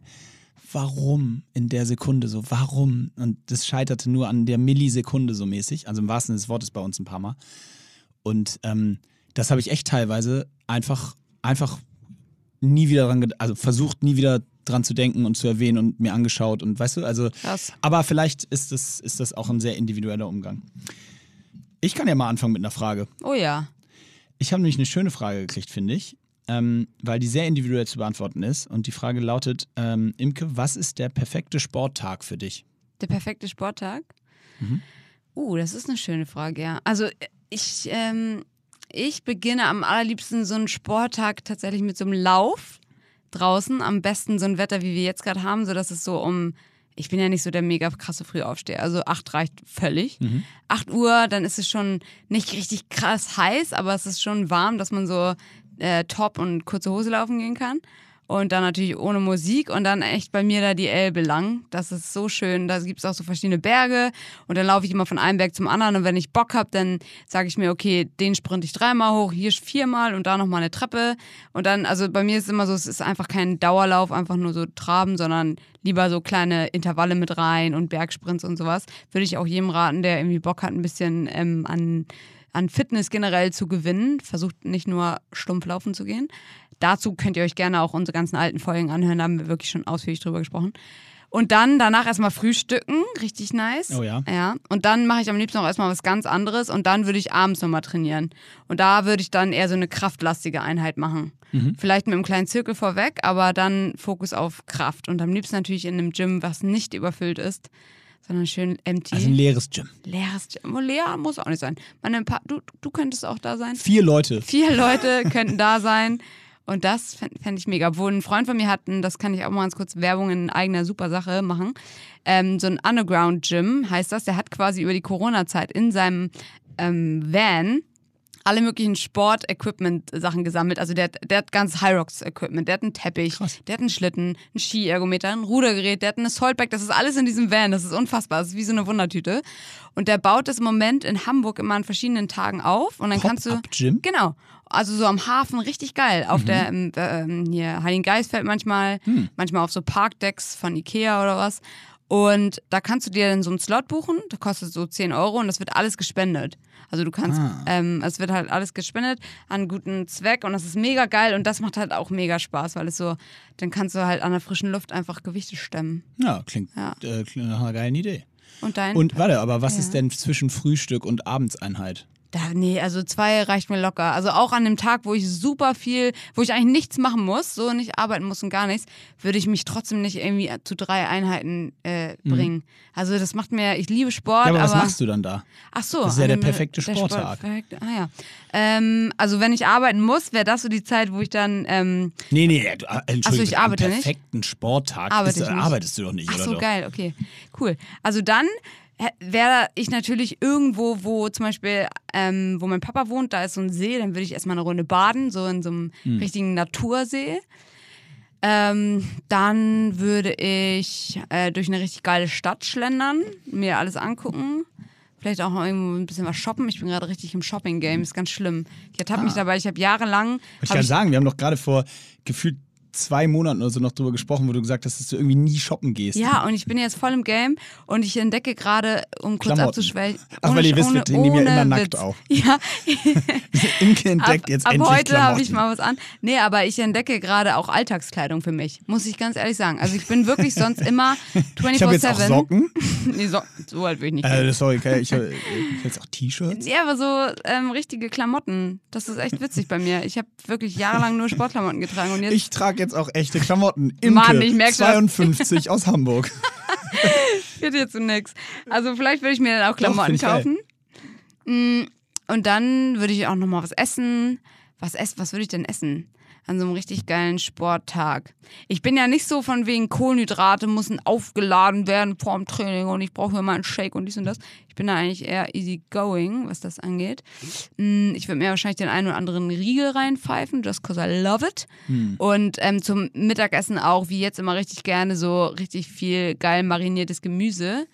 warum in der Sekunde so, warum? Und das scheiterte nur an der Millisekunde so mäßig, also im wahrsten Sinne des Wortes bei uns ein paar Mal. Und ähm, das habe ich echt teilweise einfach, einfach nie wieder dran, ged- also versucht nie wieder dran zu denken und zu erwähnen und mir angeschaut und weißt du, also, Krass. aber vielleicht ist das, ist das auch ein sehr individueller Umgang. Ich kann ja mal anfangen mit einer Frage. Oh ja. Ich habe nämlich eine schöne Frage gekriegt, finde ich, ähm, weil die sehr individuell zu beantworten ist. Und die Frage lautet, ähm, Imke, was ist der perfekte Sporttag für dich? Der perfekte Sporttag? Mhm. Uh, das ist eine schöne Frage, ja. Also ich, ähm, ich beginne am allerliebsten so einen Sporttag tatsächlich mit so einem Lauf draußen. Am besten so ein Wetter, wie wir jetzt gerade haben, sodass es so um, ich bin ja nicht so der mega krasse Frühaufsteher, also acht reicht völlig. Mhm. acht Uhr, dann ist es schon nicht richtig krass heiß, aber es ist schon warm, dass man so äh, Top und kurze Hose laufen gehen kann. Und dann natürlich ohne Musik und dann echt bei mir da die Elbe lang. Das ist so schön. Da gibt es auch so verschiedene Berge und dann laufe ich immer von einem Berg zum anderen. Und wenn ich Bock habe, dann sage ich mir, okay, den sprinte ich dreimal hoch, hier viermal und da nochmal eine Treppe. Und dann, also bei mir ist es immer so, es ist einfach kein Dauerlauf, einfach nur so Traben, sondern lieber so kleine Intervalle mit rein und Bergsprints und sowas. Würde ich auch jedem raten, der irgendwie Bock hat, ein bisschen ähm, an, an Fitness generell zu gewinnen. Versucht nicht nur stumpf laufen zu gehen. Dazu könnt ihr euch gerne auch unsere ganzen alten Folgen anhören, da haben wir wirklich schon ausführlich drüber gesprochen. Und dann danach erstmal frühstücken, richtig nice. Oh ja. Ja. Und dann mache ich am liebsten auch erstmal was ganz anderes und dann würde ich abends nochmal trainieren. Und da würde ich dann eher so eine kraftlastige Einheit machen. Mhm. Vielleicht mit einem kleinen Zirkel vorweg, aber dann Fokus auf Kraft. Und am liebsten natürlich in einem Gym, was nicht überfüllt ist, sondern schön empty. Also ein leeres Gym. Leeres Gym. Oh, leer muss auch nicht sein. Meine pa- du, du könntest auch da sein. Vier Leute. Vier Leute könnten da sein. Und das fände fänd ich mega. Obwohl ein Freund von mir hat, das kann ich auch mal ganz kurz Werbung in eigener super Sache machen, ähm, so ein Underground-Gym heißt das. Der hat quasi über die Corona-Zeit in seinem ähm, Van alle möglichen Sport-Equipment-Sachen gesammelt. Also der, der hat ganz Hyrox-Equipment, der hat einen Teppich, Krass. Der hat einen Schlitten, einen Skiergometer, ein Rudergerät, der hat eine Saltbag, das ist alles in diesem Van, das ist unfassbar, das ist wie so eine Wundertüte. Und der baut das im Moment in Hamburg immer an verschiedenen Tagen auf und dann kannst du... Gym? Genau. Also so am Hafen, richtig geil. Auf mhm. der, ähm, hier Heiligengeistfeld manchmal, hm. manchmal auf so Parkdecks von Ikea oder was. Und da kannst du dir dann so einen Slot buchen, das kostet so zehn Euro und das wird alles gespendet. Also du kannst, ah. ähm, es wird halt alles gespendet an einen guten Zweck und das ist mega geil und das macht halt auch mega Spaß, weil es so, dann kannst du halt an der frischen Luft einfach Gewichte stemmen. Ja, klingt, ja. Äh, klingt nach einer geilen Idee. Und dein? Und warte, aber was ja. ist denn zwischen Frühstück und Abendseinheit? Da, nee, also zwei reicht mir locker. Also auch an dem Tag, wo ich super viel, wo ich eigentlich nichts machen muss, so nicht arbeiten muss und gar nichts, würde ich mich trotzdem nicht irgendwie zu drei Einheiten äh, bringen. Mhm. Also das macht mir, ich liebe Sport. Ja, aber, aber was machst du dann da? Ach so. Das ist ja der dem, perfekte der Sporttag. Sport, perfekt, ah ja. Ähm, also wenn ich arbeiten muss, wäre das so die Zeit, wo ich dann... Ähm, nee, nee, du, Entschuldigung, Ach so, ich arbeite am perfekten nicht? Sporttag Arbeite ist, ich nicht. arbeitest du doch nicht, Ach oder so, doch? geil, okay. Cool. Also dann wäre ich natürlich irgendwo, wo zum Beispiel, ähm, wo mein Papa wohnt, da ist so ein See, dann würde ich erstmal eine Runde baden, so in so einem hm. richtigen Natursee. Ähm, dann würde ich äh, durch eine richtig geile Stadt schlendern, mir alles angucken. Vielleicht auch noch irgendwo ein bisschen was shoppen. Ich bin gerade richtig im Shopping-Game, ist ganz schlimm. Ich ertappe ah. mich dabei, ich habe jahrelang... Ich kann ich sagen, wir haben doch gerade vor gefühlt zwei Monaten oder so noch drüber gesprochen, wo du gesagt hast, dass du irgendwie nie shoppen gehst. Ja, und ich bin jetzt voll im Game und ich entdecke gerade, um kurz Klamotten. abzuschwächen. Ach, weil ihr wisst, wir nehmen ja immer nackt Witz. auf. Ja. Imke entdeckt ab, jetzt ab endlich heute Klamotten. habe ich mal was an. Nee, aber ich entdecke gerade auch Alltagskleidung für mich, muss ich ganz ehrlich sagen. Also ich bin wirklich sonst immer vierundzwanzig sieben. Ich habe jetzt auch Socken. Nee, so, so halt will ich nicht. Äh, sorry, okay. ich habe hab jetzt auch T-Shirts. Ja, aber so ähm, richtige Klamotten. Das ist echt witzig bei mir. Ich habe wirklich jahrelang nur Sportklamotten getragen. Und jetzt ich trage jetzt auch echte Klamotten. Imke, Mann, ich merke zweiundfünfzig aus Hamburg. Wird jetzt so nix. Also vielleicht würde ich mir dann auch Klamotten Doch, kaufen. Geil. Und dann würde ich auch nochmal was essen. Was, ess, was würde ich denn essen? An so einem richtig geilen Sporttag. Ich bin ja nicht so von wegen Kohlenhydrate müssen aufgeladen werden vor dem Training und ich brauche hier mal einen Shake und dies und das. Ich bin da eigentlich eher easy going, was das angeht. Ich würde mir wahrscheinlich den einen oder anderen Riegel reinpfeifen, just cause I love it. Hm. Und ähm, zum Mittagessen auch, wie jetzt immer richtig gerne, so richtig viel geil mariniertes Gemüse.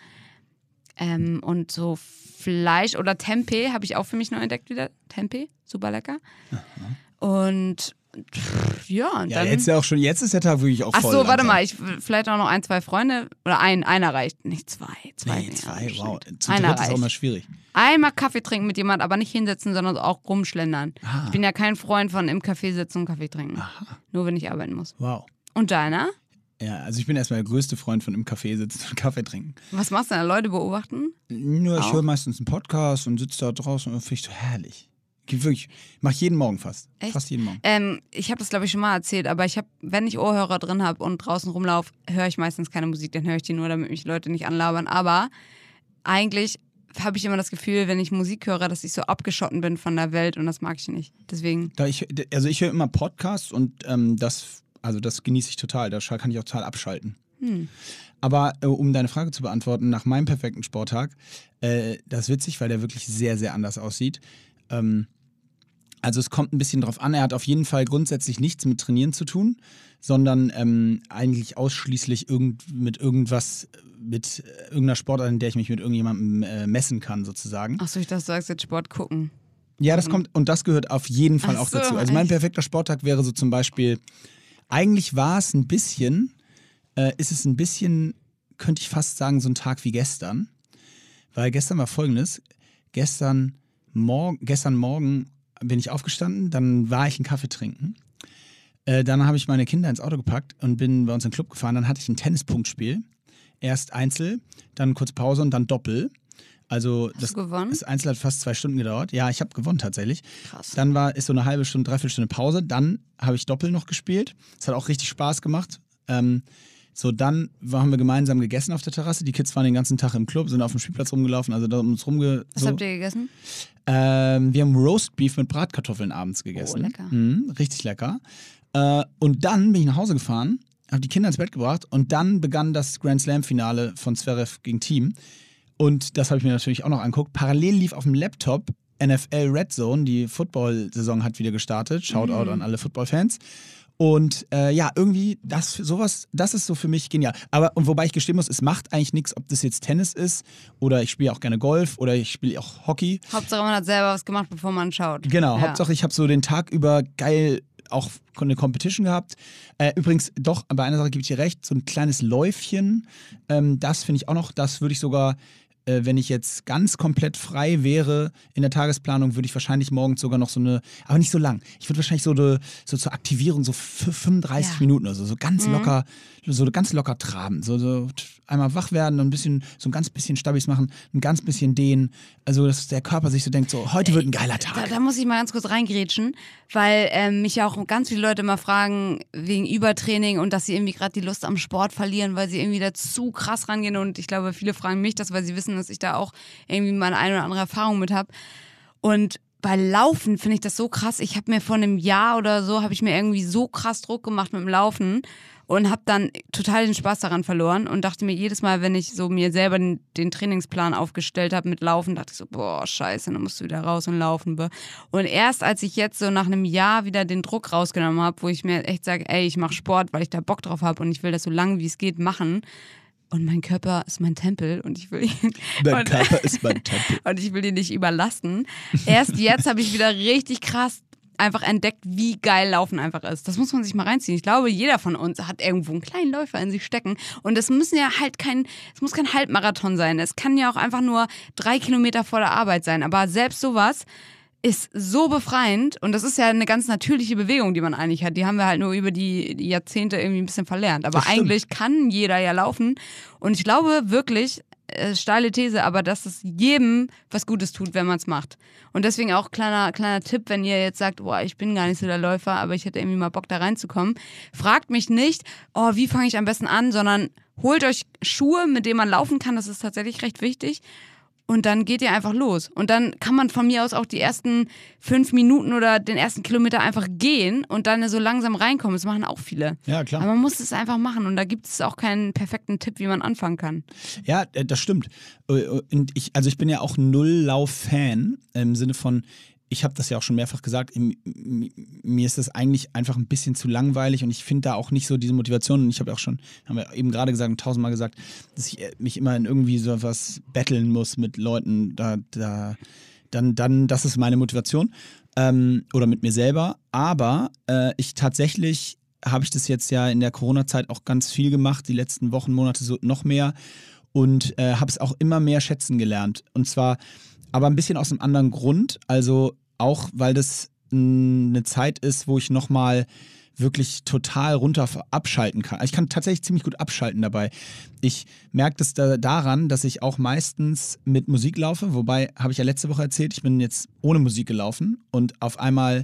Ähm, und so Fleisch oder Tempeh habe ich auch für mich neu entdeckt wieder. Tempeh, super lecker. Aha. Und ja, und ja, dann... jetzt ja auch schon, jetzt ist der Tag wirklich auch voll. Ach so, warte mal, ich, vielleicht auch noch ein, zwei Freunde, oder ein, einer reicht, nicht zwei. Zwei, nee, zwei ja, wow. Zu einer dritt ist auch immer schwierig. Einmal Kaffee trinken mit jemand, aber nicht hinsetzen, sondern auch rumschlendern. Ah. Ich bin ja kein Freund von im Café sitzen und Kaffee trinken. Aha. Nur wenn ich arbeiten muss. Wow. Und deiner? Ja, also ich bin erstmal der größte Freund von im Café sitzen und Kaffee trinken. Was machst du denn? Leute beobachten? Nur, ich höre meistens einen Podcast und sitze da draußen und finde ich so herrlich. Wirklich, mache jeden Morgen fast. Echt? Fast jeden Morgen. Ähm, ich habe das, glaube ich, schon mal erzählt, aber ich habe, wenn ich Ohrhörer drin habe und draußen rumlaufe, höre ich meistens keine Musik, dann höre ich die nur, damit mich Leute nicht anlabern. Aber eigentlich habe ich immer das Gefühl, wenn ich Musik höre, dass ich so abgeschotten bin von der Welt und das mag ich nicht. Deswegen. Da ich, also ich höre immer Podcasts und ähm, das, also das genieße ich total. Da kann ich auch total abschalten. Hm. Aber äh, um deine Frage zu beantworten, nach meinem perfekten Sporttag, äh, das ist witzig, weil der wirklich sehr, sehr anders aussieht. Ähm, Also es kommt ein bisschen drauf an, er hat auf jeden Fall grundsätzlich nichts mit Trainieren zu tun, sondern ähm, eigentlich ausschließlich irgend, mit irgendwas, mit irgendeiner Sportart, in der ich mich mit irgendjemandem äh, messen kann sozusagen. Achso, ich dachte, du sagst jetzt Sport gucken. Ja, das kommt, und das gehört auf jeden Fall Ach auch so, dazu. Also mein echt? perfekter Sporttag wäre so zum Beispiel, eigentlich war es ein bisschen, äh, ist es ein bisschen, könnte ich fast sagen, so ein Tag wie gestern. Weil gestern war Folgendes, gestern Morgen, gestern Morgen bin ich aufgestanden, dann war ich einen Kaffee trinken. Äh, dann habe ich meine Kinder ins Auto gepackt und bin bei uns in den Club gefahren. Dann hatte ich ein Tennispunktspiel. erst Einzel, dann kurz Pause und dann Doppel. Also Hast das, du gewonnen? das Einzel hat fast zwei Stunden gedauert. Ja, ich habe gewonnen tatsächlich. Krass. Dann war, ist so eine halbe Stunde, dreiviertel Stunde Pause. Dann habe ich Doppel noch gespielt. Das hat auch richtig Spaß gemacht. Ähm, so, dann haben wir gemeinsam gegessen auf der Terrasse. Die Kids waren den ganzen Tag im Club, sind auf dem Spielplatz rumgelaufen, also da um uns rumge... Was so. habt ihr gegessen? Ähm, wir haben Roastbeef mit Bratkartoffeln abends gegessen. Oh, lecker. Mhm, richtig lecker. Äh, und dann bin ich nach Hause gefahren, habe die Kinder ins Bett gebracht und dann begann das Grand Slam-Finale von Zverev gegen Thiem. Und das habe ich mir natürlich auch noch angeguckt. Parallel lief auf dem Laptop N F L Red Zone. Die Football-Saison hat wieder gestartet. Shoutout mhm. an alle Football-Fans. Und äh, ja, irgendwie, das sowas, das ist so für mich genial. Aber und wobei ich gestehen muss, es macht eigentlich nichts, ob das jetzt Tennis ist oder ich spiele auch gerne Golf oder ich spiele auch Hockey. Hauptsache man hat selber was gemacht, bevor man schaut. Genau, ja. Hauptsache ich habe so den Tag über geil auch eine Competition gehabt. Äh, übrigens, doch, bei einer Sache gebe ich dir recht, so ein kleines Läufchen, ähm, das finde ich auch noch, das würde ich sogar, äh, wenn ich jetzt ganz komplett frei wäre in der Tagesplanung, würde ich wahrscheinlich morgens sogar noch so eine, aber nicht so lang, ich würde wahrscheinlich so, eine, so zur Aktivierung so fünfunddreißig Ja. Minuten oder so, so ganz Mhm. locker, so ganz locker traben, so, so einmal wach werden und ein bisschen, so ein ganz bisschen Stabis machen, ein ganz bisschen dehnen, also dass der Körper sich so denkt, so heute wird ein geiler Tag. Da, da muss ich mal ganz kurz reingrätschen, weil ähm, mich ja auch ganz viele Leute immer fragen wegen Übertraining und dass sie irgendwie gerade die Lust am Sport verlieren, weil sie irgendwie da zu krass rangehen und ich glaube, viele fragen mich das, weil sie wissen, dass ich da auch irgendwie meine eine oder andere Erfahrung mit habe. Und bei Laufen finde ich das so krass. Ich habe mir vor einem Jahr oder so, habe ich mir irgendwie so krass Druck gemacht mit dem Laufen und habe dann total den Spaß daran verloren und dachte mir jedes Mal, wenn ich so mir selber den, den Trainingsplan aufgestellt habe mit Laufen, dachte ich so, boah, scheiße, dann musst du wieder raus und laufen. Und erst als ich jetzt so nach einem Jahr wieder den Druck rausgenommen habe, wo ich mir echt sage, ey, ich mache Sport, weil ich da Bock drauf habe und ich will das so lange wie es geht machen, und mein Körper ist mein Tempel und ich will ihn, Mein und, Körper ist mein Tempel. und ich will ihn nicht überlasten. Erst jetzt habe ich wieder richtig krass einfach entdeckt, wie geil Laufen einfach ist. Das muss man sich mal reinziehen. Ich glaube, jeder von uns hat irgendwo einen kleinen Läufer in sich stecken. Und es müssen ja halt kein, es muss kein Halbmarathon sein. Es kann ja auch einfach nur drei Kilometer vor der Arbeit sein. Aber selbst sowas ist so befreiend und das ist ja eine ganz natürliche Bewegung, die man eigentlich hat. Die haben wir halt nur über die Jahrzehnte irgendwie ein bisschen verlernt. Aber eigentlich kann jeder ja laufen und ich glaube wirklich, äh, steile These, aber dass es jedem was Gutes tut, wenn man es macht. Und deswegen auch kleiner, kleiner Tipp, wenn ihr jetzt sagt, boah, ich bin gar nicht so der Läufer, aber ich hätte irgendwie mal Bock da reinzukommen. Fragt mich nicht, oh, wie fange ich am besten an, sondern holt euch Schuhe, mit denen man laufen kann, das ist tatsächlich recht wichtig. Und dann geht ihr einfach los. Und dann kann man von mir aus auch die ersten fünf Minuten oder den ersten Kilometer einfach gehen und dann so langsam reinkommen. Das machen auch viele. Ja, klar. Aber man muss es einfach machen. Und da gibt es auch keinen perfekten Tipp, wie man anfangen kann. Ja, äh, das stimmt. Äh, Und ich, also ich bin ja auch Null-Lauf-Fan im Sinne von, ich habe das ja auch schon mehrfach gesagt, im- m- mir ist das eigentlich einfach ein bisschen zu langweilig und ich finde da auch nicht so diese Motivation. Und ich habe ja auch schon, haben wir eben gerade gesagt und tausendmal gesagt, dass ich äh, mich immer in irgendwie so was betteln muss mit Leuten. Da, da, dann, dann, das ist meine Motivation. Ähm, oder mit mir selber. Aber äh, ich tatsächlich habe ich das jetzt ja in der Corona-Zeit auch ganz viel gemacht, die letzten Wochen, Monate so noch mehr. Und äh, habe es auch immer mehr schätzen gelernt. Und zwar aber ein bisschen aus einem anderen Grund. Also auch, weil das mh, eine Zeit ist, wo ich nochmal wirklich total runter abschalten kann. Ich kann tatsächlich ziemlich gut abschalten dabei. Ich merke das da, daran, dass ich auch meistens mit Musik laufe. Wobei, habe ich ja letzte Woche erzählt, ich bin jetzt ohne Musik gelaufen und auf einmal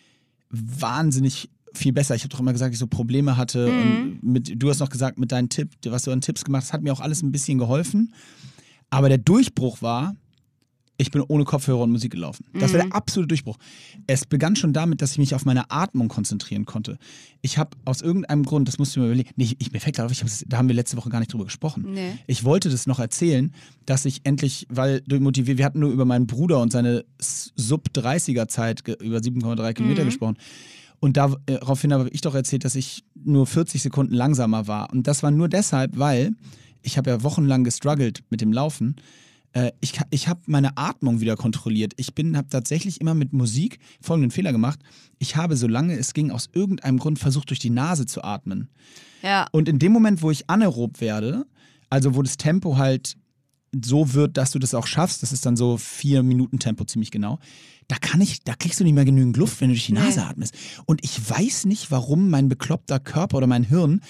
wahnsinnig viel besser. Ich habe doch immer gesagt, ich so Probleme hatte. Mhm. Und mit, du hast noch gesagt, mit deinen Tipp, was du an Tipps gemacht hast, hat mir auch alles ein bisschen geholfen. Aber der Durchbruch war, ich bin ohne Kopfhörer und Musik gelaufen. Das war der absolute Durchbruch. Es begann schon damit, dass ich mich auf meine Atmung konzentrieren konnte. Ich habe aus irgendeinem Grund, das musst du mir überlegen, nee, ich, mir fällt gerade auf, ich das, da haben wir letzte Woche gar nicht drüber gesprochen. Nee. Ich wollte das noch erzählen, dass ich endlich, weil durch motiviert, wir hatten nur über meinen Bruder und seine Sub-dreißiger-Zeit ge- über sieben Komma drei Kilometer Mhm. gesprochen. Und da, äh, daraufhin habe ich doch erzählt, dass ich nur vierzig Sekunden langsamer war. Und das war nur deshalb, weil ich habe ja wochenlang gestruggelt mit dem Laufen. Äh, ich ich habe meine Atmung wieder kontrolliert. Ich habe tatsächlich immer mit Musik folgenden Fehler gemacht. Ich habe, solange es ging, aus irgendeinem Grund versucht, durch die Nase zu atmen. Ja. Und in dem Moment, wo ich anaerob werde, also wo das Tempo halt so wird, dass du das auch schaffst, das ist dann so vier Minuten Tempo ziemlich genau, da kann ich, da kriegst du nicht mehr genügend Luft, wenn du durch die Nase Nee. atmest. Und ich weiß nicht, warum mein bekloppter Körper oder mein Hirn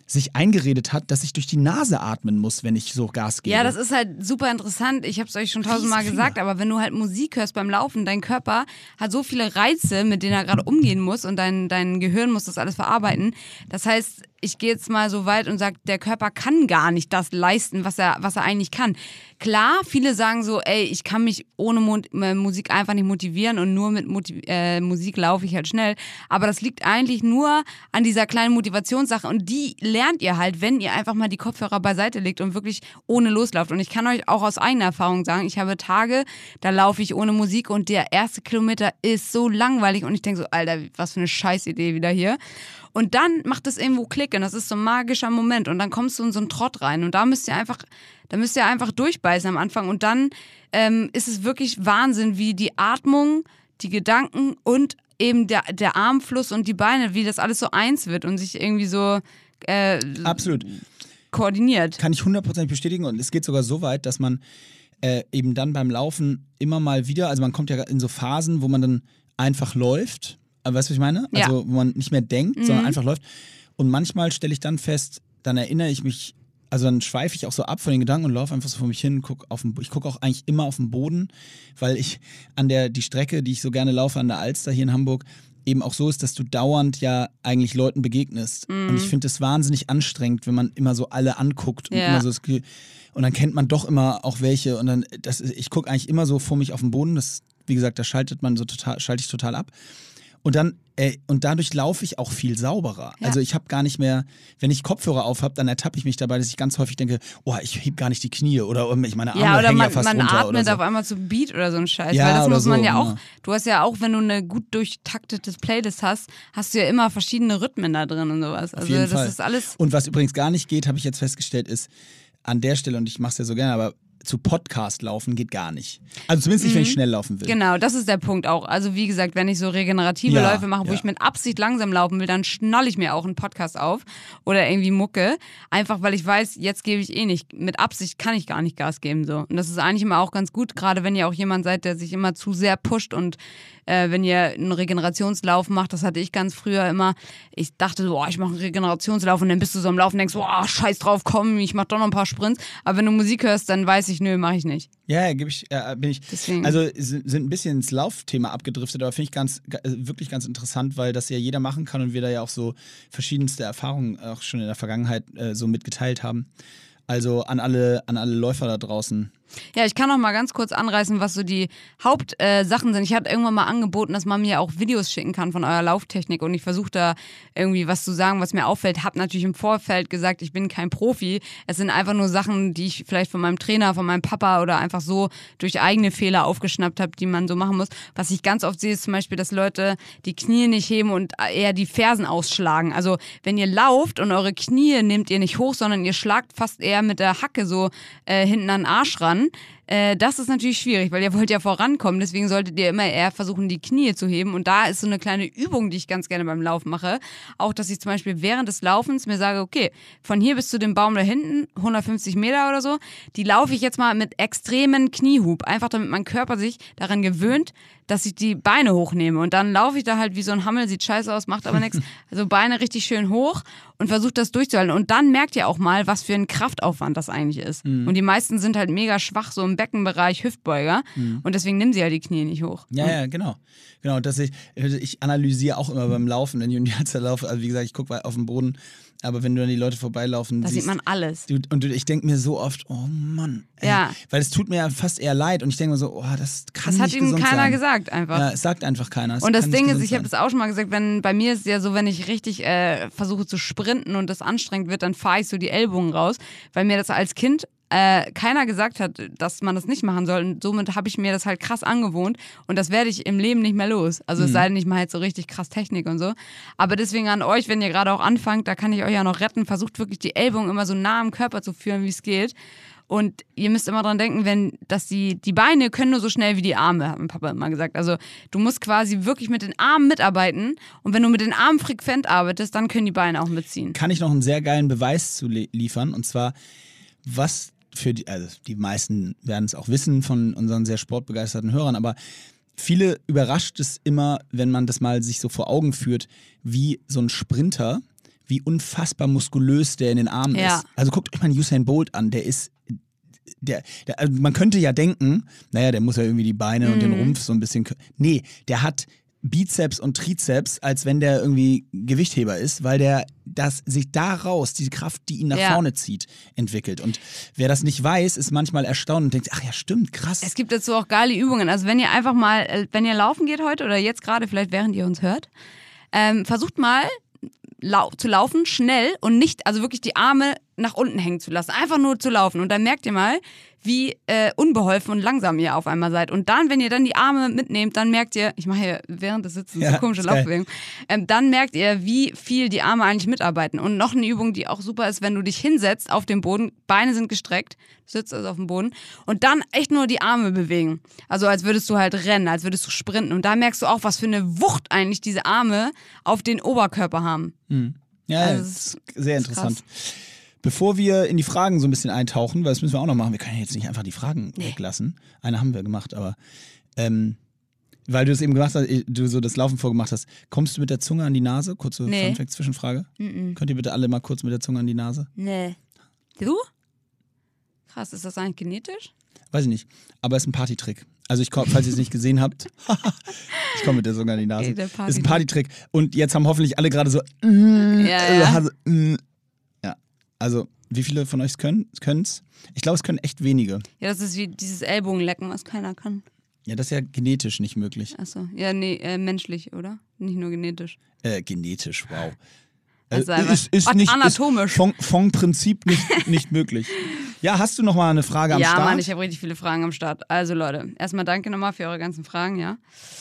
sich eingeredet hat, dass ich durch die Nase atmen muss, wenn ich so Gas gebe. Ja, das ist halt super interessant. Ich habe es euch schon tausendmal gesagt, aber wenn du halt Musik hörst beim Laufen, dein Körper hat so viele Reize, mit denen er gerade umgehen muss und dein, dein Gehirn muss das alles verarbeiten. Das heißt, ich gehe jetzt mal so weit und sage, der Körper kann gar nicht das leisten, was er, was er eigentlich kann. Klar, viele sagen so, ey, ich kann mich ohne Mo- Musik einfach nicht motivieren und nur mit Motiv- äh, Musik laufe ich halt schnell. Aber das liegt eigentlich nur an dieser kleinen Motivationssache und die lernt ihr halt, wenn ihr einfach mal die Kopfhörer beiseite legt und wirklich ohne loslauft. Und ich kann euch auch aus eigener Erfahrung sagen, ich habe Tage, da laufe ich ohne Musik und der erste Kilometer ist so langweilig und ich denke so, Alter, was für eine Scheißidee wieder hier. Und dann macht es irgendwo Klick und das ist so ein magischer Moment und dann kommst du in so einen Trott rein und da müsst ihr einfach, da müsst ihr einfach durchbeißen am Anfang und dann ähm, ist es wirklich Wahnsinn, wie die Atmung, die Gedanken und eben der, der Armfluss und die Beine, wie das alles so eins wird und sich irgendwie so äh, Absolut. koordiniert. Kann ich hundertprozentig bestätigen und es geht sogar so weit, dass man äh, eben dann beim Laufen immer mal wieder, also man kommt ja in so Phasen, wo man dann einfach läuft. Aber weißt du, was ich meine? Ja. Also, wo man nicht mehr denkt, Mhm. sondern einfach läuft. Und manchmal stelle ich dann fest, dann erinnere ich mich, also dann schweife ich auch so ab von den Gedanken und laufe einfach so vor mich hin. Guck auf den, ich gucke auch eigentlich immer auf den Boden, weil ich an der, die Strecke, die ich so gerne laufe, an der Alster hier in Hamburg, eben auch so ist, dass du dauernd ja eigentlich Leuten begegnest. Mhm. Und ich finde es wahnsinnig anstrengend, wenn man immer so alle anguckt und Ja. immer so das Gefühl, und dann kennt man doch immer auch welche und dann, das, ich gucke eigentlich immer so vor mich auf den Boden, das, wie gesagt, da schaltet man so total, schalte ich total ab. Und dann, äh, und dadurch laufe ich auch viel sauberer. Ja. Also ich habe gar nicht mehr, wenn ich Kopfhörer auf habe, dann ertappe ich mich dabei, dass ich ganz häufig denke, oh, ich heb gar nicht die Knie oder ich meine Arme Ja, oder hängen man, ja fast man runter atmet oder so. auf einmal zu Beat oder so ein Scheiß. Ja, weil das oder muss man so, ja auch, genau. du hast ja auch, wenn du eine gut durchtaktetes Playlist hast, hast du ja immer verschiedene Rhythmen da drin und sowas. Also Auf jeden das Fall. ist alles. Und was übrigens gar nicht geht, habe ich jetzt festgestellt, ist an der Stelle, und ich mache es ja so gerne, aber zu Podcast laufen geht gar nicht. Also zumindest nicht, wenn ich schnell laufen will. Genau, das ist der Punkt auch. Also wie gesagt, wenn ich so regenerative Ja, Läufe mache, wo ja. ich mit Absicht langsam laufen will, dann schnalle ich mir auch einen Podcast auf oder irgendwie Mucke. Einfach weil ich weiß, jetzt gebe ich eh nicht. Mit Absicht kann ich gar nicht Gas geben. So. Und das ist eigentlich immer auch ganz gut, gerade wenn ihr auch jemand seid, der sich immer zu sehr pusht und äh, wenn ihr einen Regenerationslauf macht, das hatte ich ganz früher immer. Ich dachte so, oh, ich mache einen Regenerationslauf und dann bist du so am Laufen und denkst, oh, scheiß drauf, komm, ich mach doch noch ein paar Sprints. Aber wenn du Musik hörst, dann weiß ich, nö, mache ich nicht. Ja, ja, gebe ich, äh, bin ich. Deswegen. Also sind, sind ein bisschen ins Laufthema abgedriftet, aber finde ich ganz, ga- äh, wirklich ganz interessant, weil das ja jeder machen kann und wir da ja auch so verschiedenste Erfahrungen auch schon in der Vergangenheit äh, so mitgeteilt haben. Also an alle, an alle Läufer da draußen. Ja, ich kann noch mal ganz kurz anreißen, was so die Hauptsachen äh, Sachen sind. Ich hatte irgendwann mal angeboten, dass man mir auch Videos schicken kann von eurer Lauftechnik und ich versuche da irgendwie was zu sagen, was mir auffällt. Hab natürlich im Vorfeld gesagt, ich bin kein Profi. Es sind einfach nur Sachen, die ich vielleicht von meinem Trainer, von meinem Papa oder einfach so durch eigene Fehler aufgeschnappt habe, die man so machen muss. Was ich ganz oft sehe, ist zum Beispiel, dass Leute die Knie nicht heben und eher die Fersen ausschlagen. Also wenn ihr lauft und eure Knie nehmt ihr nicht hoch, sondern ihr schlagt fast eher mit der Hacke so äh, hinten an den Arsch ran. Äh, das ist natürlich schwierig, weil ihr wollt ja vorankommen, deswegen solltet ihr immer eher versuchen, die Knie zu heben und da ist so eine kleine Übung, die ich ganz gerne beim Laufen mache, auch, dass ich zum Beispiel während des Laufens mir sage, okay, von hier bis zu dem Baum da hinten, hundertfünfzig Meter oder so, die laufe ich jetzt mal mit extremen Kniehub, einfach damit mein Körper sich daran gewöhnt, dass ich die Beine hochnehme und dann laufe ich da halt wie so ein Hammel, sieht scheiße aus, macht aber nichts, also Beine richtig schön hoch und versucht das durchzuhalten und dann merkt ihr auch mal, was für ein Kraftaufwand das eigentlich ist. Mhm. Und die meisten sind halt mega schwach, so im Beckenbereich, Hüftbeuger Mhm. und deswegen nehmen sie ja die Knie nicht hoch. Ja, ja, genau. Genau, dass ich, ich analysiere auch immer beim Laufen, wenn ich um die ganze Zeit laufe. Also wie gesagt, ich gucke auf den Boden, aber wenn du dann die Leute vorbeilaufen Da siehst, sieht man alles. du, und du, ich denke mir so oft, oh Mann. Ey, Ja. Weil es tut mir ja fast eher leid und ich denke mir so, oh, das kann Das hat nicht ihm gesund keiner sein. gesagt einfach. Ja, es sagt einfach keiner. Es Und das kann nicht Ding ist, gesund ich habe sein. das auch schon mal gesagt, wenn bei mir ist es ja so, wenn ich richtig äh, versuche zu sprinten und das anstrengend wird, dann fahre ich so die Ellbogen raus, weil mir das als Kind äh, keiner gesagt hat, dass man das nicht machen soll. Und somit habe ich mir das halt krass angewohnt und das werde ich im Leben nicht mehr los. Also es sei denn, ich mache halt so richtig krass Technik und so. Aber deswegen an euch, wenn ihr gerade auch anfangt, da kann ich euch ja noch retten, versucht wirklich die Ellbogen immer so nah am Körper zu führen, wie es geht. Und ihr müsst immer dran denken, wenn, dass die, die Beine können nur so schnell wie die Arme, hat mein Papa immer gesagt. Also du musst quasi wirklich mit den Armen mitarbeiten und wenn du mit den Armen frequent arbeitest, dann können die Beine auch mitziehen. Kann ich noch einen sehr geilen Beweis zu li- liefern und zwar, was für die, also die meisten werden es auch wissen von unseren sehr sportbegeisterten Hörern, aber viele überrascht es immer, wenn man das mal sich so vor Augen führt, wie so ein Sprinter, wie unfassbar muskulös der in den Armen Ja. ist. Also guckt euch mal Usain Bolt an, der ist, der, der, also man könnte ja denken, naja, der muss ja irgendwie die Beine und den Rumpf so ein bisschen, nee, der hat Bizeps und Trizeps, als wenn der irgendwie Gewichtheber ist, weil der das sich daraus, diese Kraft, die ihn nach Ja. vorne zieht, entwickelt. Und wer das nicht weiß, ist manchmal erstaunt und denkt, ach ja, stimmt, krass. Es gibt dazu auch geile Übungen. Also wenn ihr einfach mal, äh, wenn ihr laufen geht heute oder jetzt gerade, vielleicht während ihr uns hört, ähm, versucht mal lau zu laufen, schnell und nicht, also wirklich die Arme nach unten hängen zu lassen. Einfach nur zu laufen. Und dann merkt ihr mal, wie äh, unbeholfen und langsam ihr auf einmal seid. Und dann, wenn ihr dann die Arme mitnehmt, dann merkt ihr, ich mache hier während des Sitzens Ja, so komische ist geil. Laufbewegungen, ähm, dann merkt ihr, wie viel die Arme eigentlich mitarbeiten. Und noch eine Übung, die auch super ist, wenn du dich hinsetzt auf den Boden, Beine sind gestreckt, du sitzt also auf dem Boden und dann echt nur die Arme bewegen. Also als würdest du halt rennen, als würdest du sprinten. Und da merkst du auch, was für eine Wucht eigentlich diese Arme auf den Oberkörper haben. Ja, Also das es ist sehr ist interessant. Bevor wir in die Fragen so ein bisschen eintauchen, weil das müssen wir auch noch machen, wir können ja jetzt nicht einfach die Fragen Nee. weglassen. Eine haben wir gemacht, aber ähm, weil du es eben gemacht hast, du so das Laufen vorgemacht hast, kommst du mit der Zunge an die Nase? Kurze Nee. Funfact-Zwischenfrage. Mhm. Könnt ihr bitte alle mal kurz mit der Zunge an die Nase? Nee. Du? Krass, ist das eigentlich genetisch? Weiß ich nicht, aber es ist ein Partytrick. Also ich komm, falls ihr es nicht gesehen habt, ich komme mit der Zunge an die Nase. Okay, der ist ein Partytrick. Und jetzt haben hoffentlich alle gerade so, mm, Ja, äh, ja. Hase, mm. ja. Also wie viele von euch können es? Ich glaube, es können echt wenige. Ja, das ist wie dieses Ellbogenlecken, was keiner kann. Ja, das ist ja genetisch nicht möglich. Achso, ja, nee, äh, menschlich, oder? Nicht nur genetisch. Äh, genetisch, wow. Also Äh, einfach ist, ist an- nicht, anatomisch. Ist vom, vom Prinzip nicht, nicht möglich. Ja, hast du noch mal eine Frage am Ja, Start? Mann, ich habe richtig viele Fragen am Start. Also Leute, erstmal danke nochmal für eure ganzen Fragen, ja.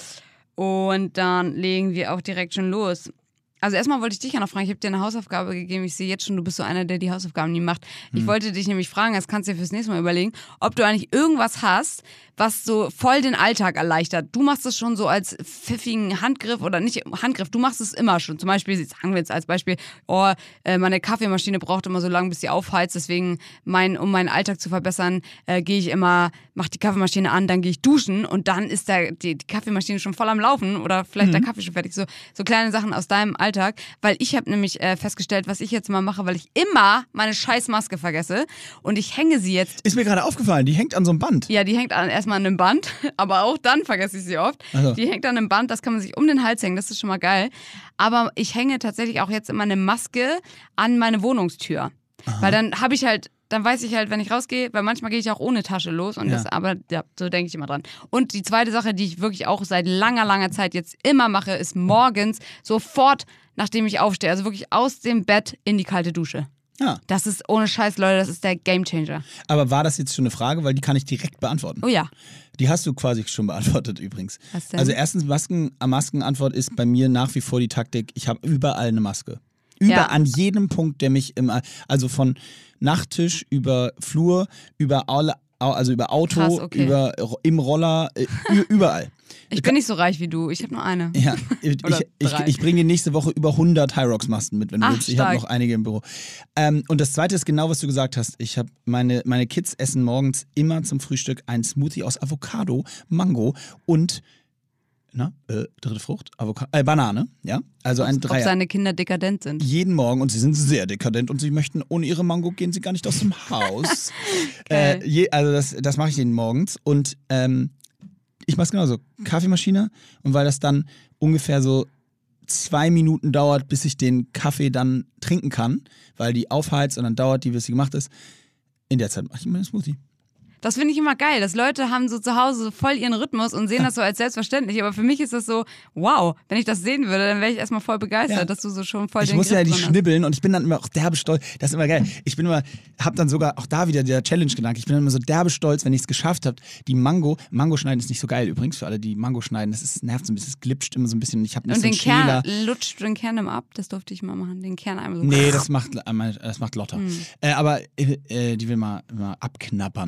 Und dann legen wir auch direkt schon los. Also erstmal wollte ich dich ja noch fragen, ich habe dir eine Hausaufgabe gegeben, ich sehe jetzt schon, du bist so einer, der die Hausaufgaben nie macht. Ich Hm. wollte dich nämlich fragen, das kannst du dir fürs nächste Mal überlegen, ob du eigentlich irgendwas hast, was so voll den Alltag erleichtert. Du machst es schon so als pfiffigen Handgriff oder nicht Handgriff, du machst es immer schon. Zum Beispiel, sagen wir jetzt als Beispiel, oh, äh, meine Kaffeemaschine braucht immer so lange, bis sie aufheizt, deswegen, mein, um meinen Alltag zu verbessern, äh, gehe ich immer, mach die Kaffeemaschine an, dann gehe ich duschen und dann ist der, die, die Kaffeemaschine schon voll am Laufen oder vielleicht Mhm. der Kaffee schon fertig. So, so kleine Sachen aus deinem Alltag, weil ich habe nämlich äh, festgestellt, was ich jetzt mal mache, weil ich immer meine scheiß Maske vergesse und ich hänge sie jetzt. Ist mir gerade aufgefallen, die hängt an so einem Band. Ja, die hängt an, erstmal an einem Band, aber auch dann vergesse ich sie oft. Ach so. Die hängt an einem Band, das kann man sich um den Hals hängen, das ist schon mal geil. Aber ich hänge tatsächlich auch jetzt immer eine Maske an meine Wohnungstür. Weil dann habe ich halt, dann weiß ich halt, wenn ich rausgehe, weil manchmal gehe ich auch ohne Tasche los und Ja. das, aber ja, so denke ich immer dran. Und die zweite Sache, die ich wirklich auch seit langer, langer Zeit jetzt immer mache, ist morgens sofort, nachdem ich aufstehe, also wirklich aus dem Bett in die kalte Dusche. Ja. Das ist ohne Scheiß, Leute, das ist der Gamechanger. Aber war das jetzt schon eine Frage? Weil die kann ich direkt beantworten. Oh ja. Die hast du quasi schon beantwortet übrigens. Was denn? Also erstens, Masken, Maskenantwort ist bei mir nach wie vor die Taktik, ich habe überall eine Maske. Über Ja. an jedem Punkt, der mich im, also von Nachttisch über Flur, über alle, also über Auto, Krass, okay. über im Roller, äh, ü- überall. Ich bin nicht so reich wie du, ich habe nur eine. Ja, ich, Oder ich, ich, drei. ich bringe dir nächste Woche über hundert Hyrox-Masken mit, wenn du Ach, willst. Ich habe stark. noch einige im Büro. Ähm, und das Zweite ist genau, was du gesagt hast. Ich habe meine, meine Kids essen morgens immer zum Frühstück einen Smoothie aus Avocado, Mango und na, äh, dritte Frucht, Avocado, äh, Banane, ja. Also ein Ob Dreier. seine Kinder dekadent sind. Jeden Morgen und sie sind sehr dekadent und sie möchten, ohne ihre Mango gehen sie gar nicht aus dem Haus. Geil. äh, je, also das, das mache ich denen morgens und ähm, ich mache es genauso. Kaffeemaschine und weil das dann ungefähr so zwei Minuten dauert, bis ich den Kaffee dann trinken kann, weil die aufheizt und dann dauert die, bis sie gemacht ist, in der Zeit mache ich immer einen Smoothie. Das finde ich immer geil, dass Leute haben so zu Hause so voll ihren Rhythmus und sehen das so als selbstverständlich. Aber für mich ist das so, wow, wenn ich das sehen würde, dann wäre ich erstmal voll begeistert, Ja. dass du so schon voll Ich den muss Griff ja die drin hast. schnibbeln und ich bin dann immer auch derbe stolz. Das ist immer geil. Ich bin immer, hab dann sogar auch da wieder der Challenge-Gedanke. Ich bin dann immer so derbe stolz, wenn ich es geschafft habe. Die Mango, Mango schneiden ist nicht so geil übrigens für alle, die Mango schneiden. Das ist, nervt so ein bisschen, es glitscht immer so ein bisschen. Ich habe nicht Und so den einen Kern, Schäler. lutscht du den Kern immer ab? Das durfte ich mal machen. Den Kern einmal so. Nee, das macht, das macht Lotta. Hm. Äh, aber äh, die will mal, mal abknabbern, wie sie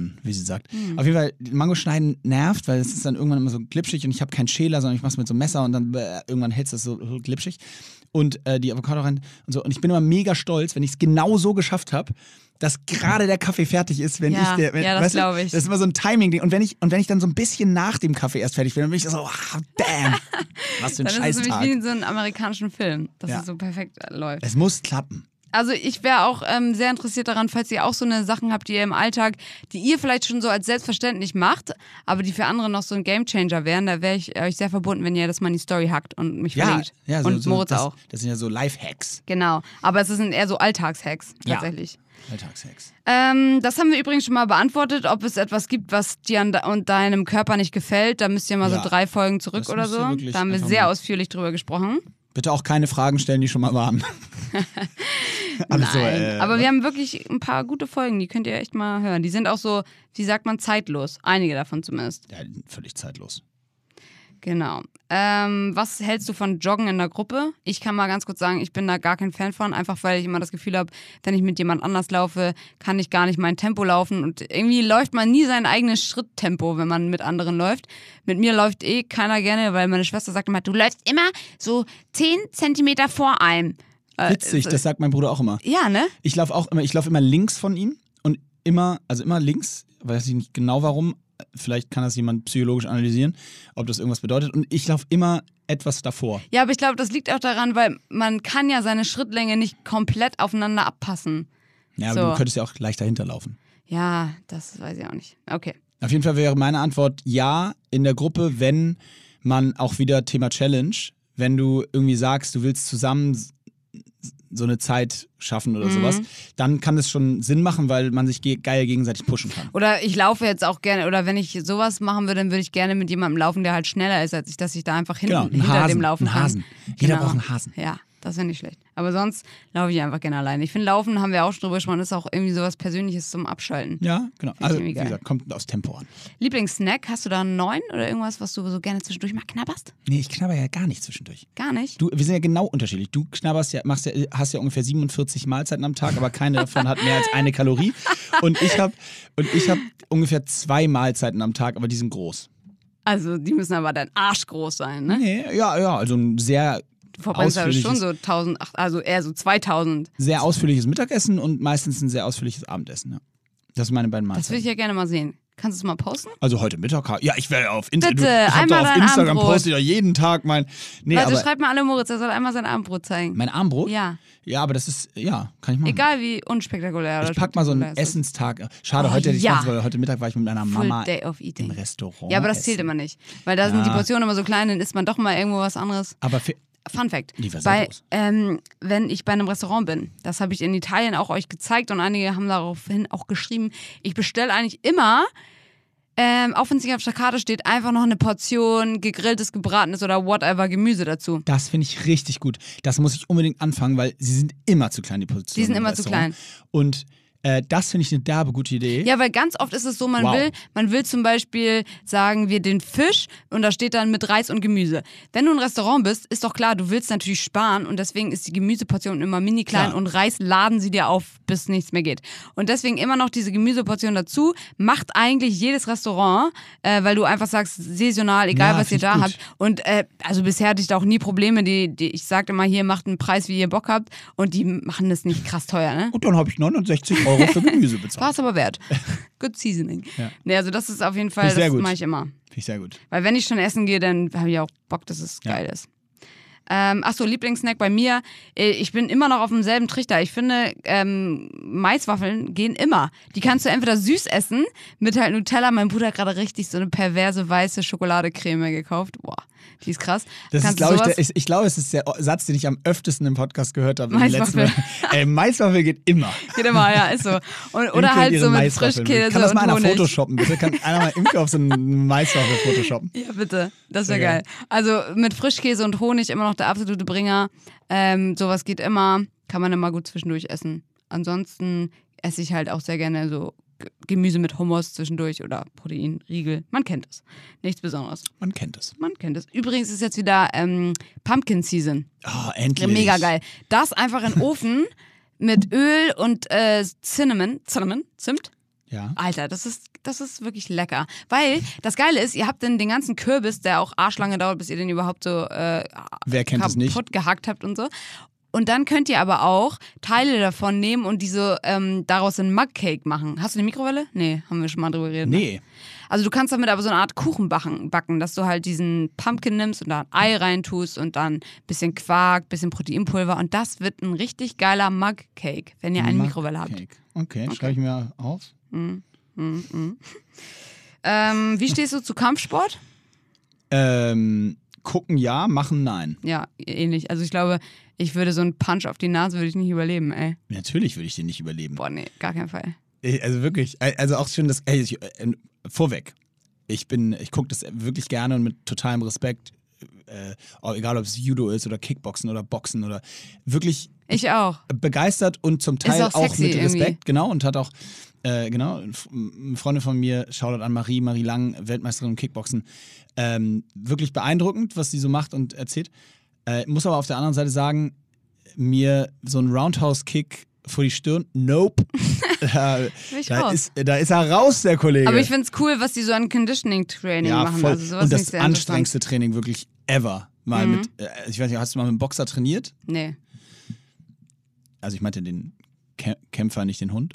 sagt. Mhm. Auf jeden Fall, Mango schneiden nervt, weil es ist dann irgendwann immer so glitschig und ich habe keinen Schäler, sondern ich mache es mit so einem Messer und dann äh, irgendwann hältst du es so glitschig. Und äh, die Avocado rein und so. Und ich bin immer mega stolz, wenn ich es genau so geschafft habe, dass gerade der Kaffee fertig ist, wenn ja, ich der. Wenn, ja, das glaube ich. Das ist immer so ein Timing-Ding. Und wenn ich, und wenn ich dann so ein bisschen nach dem Kaffee erst fertig bin, dann bin ich so, wow, damn. Was für ein Scheißtag. Dann ist es nämlich wie in so einem amerikanischen Film, dass ja. es so perfekt läuft. Es muss klappen. Also ich wäre auch ähm, sehr interessiert daran, falls ihr auch so eine Sachen habt, die ihr im Alltag, die ihr vielleicht schon so als selbstverständlich macht, aber die für andere noch so ein Gamechanger wären, da wäre ich euch sehr verbunden, wenn ihr das mal in die Story hackt und mich ja, verlinkt. Ja, so, und so, Moritz das, auch. Das sind ja so Life-Hacks. Genau, aber es sind eher so Alltagshacks tatsächlich. Ja, Alltagshacks. Ähm, das haben wir übrigens schon mal beantwortet, ob es etwas gibt, was dir an de- und deinem Körper nicht gefällt. Da müsst ihr mal ja, so drei Folgen zurück das oder so. Da haben wir sehr mal. ausführlich drüber gesprochen. Bitte auch keine Fragen stellen, die schon mal waren. Nein, so, äh, aber wir haben wirklich ein paar gute Folgen, die könnt ihr echt mal hören. Die sind auch so, wie sagt man, zeitlos. Einige davon zumindest. Ja, völlig zeitlos. Genau. Ähm, was hältst du von Joggen in der Gruppe? Ich kann mal ganz kurz sagen, ich bin da gar kein Fan von, einfach weil ich immer das Gefühl habe, wenn ich mit jemand anders laufe, kann ich gar nicht mein Tempo laufen und irgendwie läuft man nie sein eigenes Schritttempo, wenn man mit anderen läuft. Mit mir läuft eh keiner gerne, weil meine Schwester sagt immer, du läufst immer so zehn Zentimeter vor einem. Witzig, das sagt mein Bruder auch immer. Ja, ne? Ich laufe auch immer, ich laufe immer links von ihm und immer, also immer links, weiß ich nicht genau warum, vielleicht kann das jemand psychologisch analysieren, ob das irgendwas bedeutet. Und ich laufe immer etwas davor. Ja, aber ich glaube, das liegt auch daran, weil man kann ja seine Schrittlänge nicht komplett aufeinander abpassen. Ja, aber so. du könntest ja auch leicht dahinter laufen. Ja, das weiß ich auch nicht. Okay. Auf jeden Fall wäre meine Antwort ja in der Gruppe, wenn man auch wieder Thema Challenge, wenn du irgendwie sagst, du willst zusammen so eine Zeit schaffen oder mhm. sowas, dann kann das schon Sinn machen, weil man sich ge- geil gegenseitig pushen kann. Oder ich laufe jetzt auch gerne, oder wenn ich sowas machen würde, dann würde ich gerne mit jemandem laufen, der halt schneller ist als ich, dass ich da einfach hinten, genau, hinter Hasen, dem laufen ein kann. Hasen. Jeder genau. braucht einen Hasen. Ja, das wäre nicht schlecht. Aber sonst laufe ich einfach gerne alleine. Ich finde, Laufen, haben wir auch schon drüber gesprochen, ist auch irgendwie sowas Persönliches zum Abschalten. Ja, genau. Find Also, wie gesagt, kommt aufs Tempo an. Lieblingssnack, hast du da einen neuen oder irgendwas, was du so gerne zwischendurch mal knabberst? Nee, ich knabber ja gar nicht zwischendurch. Gar nicht? Du, wir sind ja genau unterschiedlich. Du knabberst ja, machst ja, hast ja ungefähr siebenundvierzig Mahlzeiten am Tag, aber keine davon hat mehr als eine Kalorie. Und ich habe und ich habe ungefähr zwei Mahlzeiten am Tag, aber die sind groß. Also, die müssen aber dein Arsch groß sein, ne? Nee, ja, ja, also ein sehr Du verbrennst ja schon so tausend, also eher so zweitausend. Sehr ausführliches Mittagessen und meistens ein sehr ausführliches Abendessen, ja. Das sind meine beiden Mahlzeiten. Das würde ich ja gerne mal sehen. Kannst du es mal posten? Also heute Mittag, ja, ich werde auf, Insta- Bitte, ich hab einmal da auf dein Instagram Abendbrot. poste ich ja jeden Tag mein. Nee, Leute, aber schreibt mal alle Moritz, er soll einmal sein Abendbrot zeigen. mein Armbrot? Ja. Ja, aber das ist, ja, kann ich machen. Egal wie unspektakulär oder Ich pack mal so einen spektakulär es ist. Essenstag. Schade, Oh, heute hätte ich ja. machen sollen, heute Mittag war ich mit meiner Full Mama day of im eating. Restaurant. Ja, aber das essen. zählt immer nicht. Weil da sind die Ja. Portionen immer so klein, dann isst man doch mal irgendwo was anderes. Aber für, Fun Fact, Die war sehr bei, groß. ähm, wenn ich bei einem Restaurant bin, das habe ich in Italien auch euch gezeigt und einige haben daraufhin auch geschrieben, ich bestelle eigentlich immer, ähm, auch wenn es nicht auf der Karte steht, einfach noch eine Portion gegrilltes, gebratenes oder whatever Gemüse dazu. das finde ich richtig gut. Das muss ich unbedingt anfangen, weil sie sind immer zu klein, die Positionen. Die sind im immer zu Restaurant. Und äh, das finde ich eine derbe gute Idee. Ja, weil ganz oft ist es so, man Wow. will, man will zum Beispiel, sagen wir, den Fisch und da steht dann mit Reis und Gemüse. Wenn du ein Restaurant bist, ist doch klar, du willst natürlich sparen und deswegen ist die Gemüseportion immer mini klein Klar. und Reis laden sie dir auf, bis nichts mehr geht. Und deswegen immer noch diese Gemüseportion dazu, macht eigentlich jedes Restaurant, äh, weil du einfach sagst, saisonal, egal Ja, was ihr find ich da gut. habt. Und äh, also bisher hatte ich da auch nie Probleme, die, die ich sagte immer, hier macht einen Preis, wie ihr Bock habt und die machen das nicht krass teuer, ne? Und dann habe ich neunundsechzig Euro für Gemüse bezahlt. War es aber wert. Good seasoning. Ja. Nee, also das ist auf jeden Fall, Finde ich sehr das gut. mache ich immer. Finde ich sehr gut. Weil wenn ich schon essen gehe, dann habe ich auch Bock, dass es Ja. geil ist. Ähm, Achso, Lieblingssnack bei mir. Äh, Ich bin immer noch auf demselben Trichter. Ich finde, ähm, Maiswaffeln gehen immer. Die kannst du entweder süß essen, mit halt Nutella. Mein Bruder hat gerade richtig so eine perverse weiße Schokoladecreme gekauft. Boah, die ist krass. Das Kannst ist, du glaube ich, sowas- der, ich, ich glaube, es ist der Satz, den ich am öftesten im Podcast gehört habe. im Maiswaffel. letzten Mal. Ey, Maiswaffel geht immer. Geht immer, ja, ist so. Und, oder Imke halt ihre so mit Maiswaffeln. Frischkäse Kann das mal und einer Honig. photoshoppen, bitte? Kann einer mal Imke auf so einen Maiswaffel photoshoppen? Ja, bitte. Das wäre Sehr geil. Also mit Frischkäse und Honig immer noch der absolute Bringer. Ähm, sowas geht immer. Kann man immer gut zwischendurch essen. Ansonsten esse ich halt auch sehr gerne so G- Gemüse mit Hummus zwischendurch oder Proteinriegel. Man kennt es. Nichts Besonderes. Man kennt es. Man kennt es. Übrigens ist jetzt wieder ähm, Pumpkin Season. Oh, endlich. Mega geil. Das einfach in den Ofen mit Öl und äh, Cinnamon. Cinnamon? Zimt? Ja. Alter, das ist, das ist wirklich lecker. Weil das Geile ist, ihr habt dann den ganzen Kürbis, der auch arschlange dauert, bis ihr den überhaupt so äh, Wer kennt es nicht? kaputt gehackt habt und so. Und dann könnt ihr aber auch Teile davon nehmen und diese ähm, daraus einen Mugcake machen. Hast du eine Mikrowelle? Nee, haben wir schon mal drüber geredet. Nee. Also du kannst damit aber so eine Art Kuchen backen, backen, dass du halt diesen Pumpkin nimmst und da ein Ei reintust und dann ein bisschen Quark, bisschen Proteinpulver und das wird ein richtig geiler Mugcake, wenn ihr eine Mikrowelle habt. Okay, okay. schreibe ich mir auf. Mm, mm, mm. Ähm, wie stehst du zu Kampfsport? Ähm, gucken ja, machen nein. Ja, ähnlich. Also ich glaube, ich würde so einen Punch auf die Nase würde ich nicht überleben, ey. Natürlich würde ich den nicht überleben. Boah, nee, gar keinen Fall. Also wirklich, also auch schön, dass, ey, ich, äh, vorweg, ich bin, ich gucke das wirklich gerne und mit totalem Respekt, äh, egal ob es Judo ist oder Kickboxen oder Boxen oder wirklich Ich auch. begeistert und zum Teil auch auch, sexy mit Respekt, irgendwie. genau, und hat auch, äh, genau, eine Freundin von mir, Shoutout an Marie, Marie Lang, Weltmeisterin im Kickboxen, ähm, wirklich beeindruckend, was sie so macht und erzählt. Äh, muss aber auf der anderen Seite sagen, mir so ein Roundhouse-Kick vor die Stirn, nope. da, ich da, raus. ist, da ist er raus, der Kollege. Aber ich finde es cool, was die so an Conditioning-Training ja, machen. voll. Also sowas und finde ich das sehr anstrengendste Training wirklich ever. Mal Mhm. mit, äh, ich weiß nicht, hast du mal mit einem Boxer trainiert? Nee. Also ich meinte den Kä Kämpfer, nicht den Hund.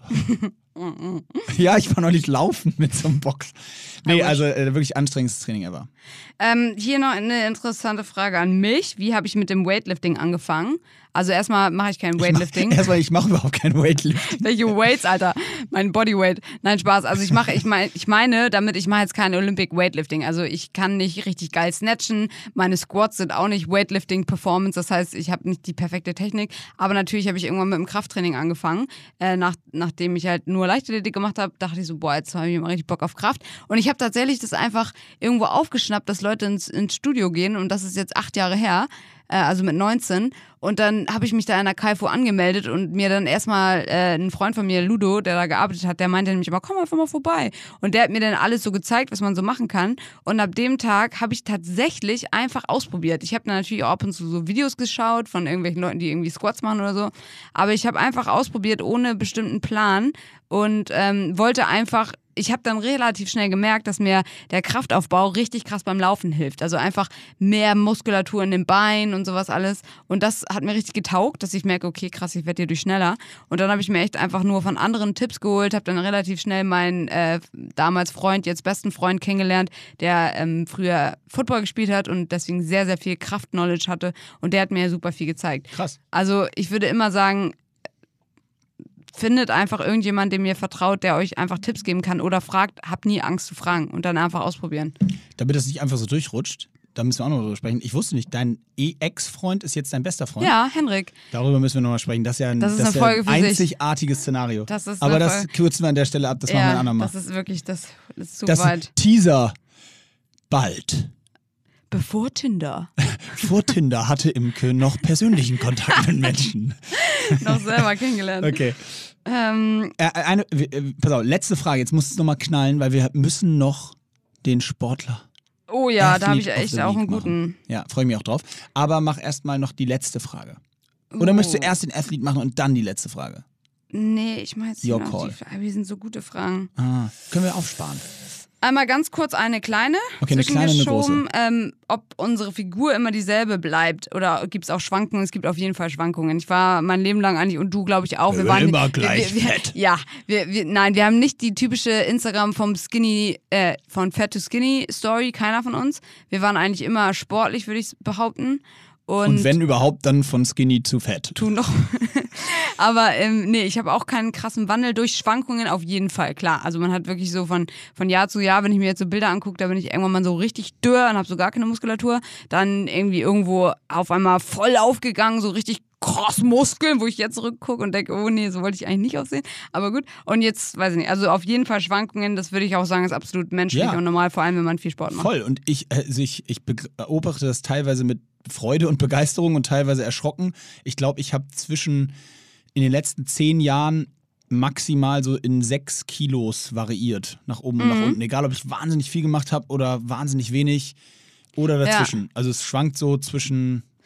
Ja, ich war neulich laufen mit so einem Box. Nee, also äh, wirklich anstrengendstes Training ever. Ähm, hier noch eine interessante Frage an mich. Wie habe ich mit dem Weightlifting angefangen? Also erstmal mache ich kein Weightlifting. Erstmal, ich mache überhaupt kein Weightlifting. Welche Weights, Alter? Mein Bodyweight. Nein, Spaß. Also ich mache, ich meine, ich meine, damit ich mache jetzt kein Olympic Weightlifting. Also ich kann nicht richtig geil snatchen. Meine Squats sind auch nicht Weightlifting Performance. Das heißt, ich habe nicht die perfekte Technik. Aber natürlich habe ich irgendwann mit dem Krafttraining angefangen. Äh, nach, nachdem ich halt nur Leichtathletik gemacht habe, dachte ich so, boah, jetzt habe ich mal richtig Bock auf Kraft. Und ich habe tatsächlich das einfach irgendwo aufgeschnappt, dass Leute ins, ins Studio gehen. Und das ist jetzt acht Jahre her. Also mit neunzehn. Und dann habe ich mich da in der K F O angemeldet und mir dann erstmal äh, ein Freund von mir, Ludo, der da gearbeitet hat, der meinte nämlich immer, komm einfach mal vorbei. Und der hat mir dann alles so gezeigt, was man so machen kann. Und ab dem Tag habe ich tatsächlich einfach ausprobiert. Ich habe dann natürlich auch ab und zu so Videos geschaut von irgendwelchen Leuten, die irgendwie Squats machen oder so. Aber ich habe einfach ausprobiert ohne bestimmten Plan und ähm, wollte einfach ich habe dann relativ schnell gemerkt, dass mir der Kraftaufbau richtig krass beim Laufen hilft. Also einfach mehr Muskulatur in den Beinen und sowas alles. Und das hat mir richtig getaugt, dass ich merke, okay, krass, ich werde hierdurch schneller. Und dann habe ich mir echt einfach nur von anderen Tipps geholt, habe dann relativ schnell meinen äh, damals Freund, jetzt besten Freund kennengelernt, der ähm, früher Football gespielt hat und deswegen sehr, sehr viel Kraft-Knowledge hatte. Und der hat mir super viel gezeigt. Krass. Also ich würde immer sagen, findet einfach irgendjemand, dem ihr vertraut, der euch einfach Tipps geben kann oder fragt, habt nie Angst zu fragen und dann einfach ausprobieren. Damit das nicht einfach so durchrutscht, da müssen wir auch noch drüber sprechen. Ich wusste nicht, dein E-Ex-Freund ist jetzt dein bester Freund? Ja, Henrik. Darüber müssen wir nochmal sprechen. Das ist ja ein, Das ist das eine Folge ja für ein sich. einzigartiges Szenario. Das ist Aber eine das Folge. kürzen wir an der Stelle ab, das machen wir ein Ja, andermal. das ist wirklich, das ist zu Das weit. Teaser bald. Bevor Tinder. Vor Tinder hatte Imke noch persönlichen Kontakt mit Menschen. Noch selber kennengelernt. Okay. Ähm, Äh, eine, äh, pass auf, letzte Frage. Jetzt muss es nochmal knallen, weil wir müssen noch den Sportler. oh ja, da habe ich Athlete of echt the auch Week einen guten. machen. Ja, freue mich auch drauf. Aber mach erstmal noch die letzte Frage. Oder Oh. möchtest du erst den Athlete machen und dann die letzte Frage? Nee, ich mache jetzt hier Your noch call. die Fragen. Wir sind so gute Fragen. Ah, können wir aufsparen. Einmal ganz kurz eine kleine. Okay, eine kleine, eine zwischengeschoben, ähm, ob unsere Figur immer dieselbe bleibt oder gibt es auch Schwankungen? Es gibt auf jeden Fall Schwankungen. Ich war mein Leben lang eigentlich und du glaube ich auch. Wir waren Immer gleich wir, wir, fett. Ja, wir, wir, nein, wir haben nicht die typische Instagram vom Skinny, äh, von Fat to Skinny Story, keiner von uns. Wir waren eigentlich immer sportlich, würde ich behaupten. Und, Und wenn überhaupt, dann von skinny zu fett. tun doch. Aber ähm, nee, ich habe auch keinen krassen Wandel durch Schwankungen auf jeden Fall, klar. Also man hat wirklich so von, von Jahr zu Jahr, wenn ich mir jetzt so Bilder angucke, da bin ich irgendwann mal so richtig dürr und habe so gar keine Muskulatur. Dann irgendwie irgendwo auf einmal voll aufgegangen, so richtig krass Muskeln, wo ich jetzt zurückgucke und denke, oh nee, so wollte ich eigentlich nicht aussehen. Aber gut. Und jetzt, weiß ich nicht, also auf jeden Fall Schwankungen, das würde ich auch sagen, ist absolut menschlich Ja. und normal, vor allem wenn man viel Sport macht. Voll. Und ich, also ich, ich beobachte das teilweise mit Freude und Begeisterung und teilweise erschrocken. Ich glaube, ich habe zwischen in den letzten zehn Jahren maximal so in sechs Kilos variiert. Nach oben Mhm. und nach unten. Egal, ob ich wahnsinnig viel gemacht habe oder wahnsinnig wenig oder dazwischen. Also es schwankt so zwischen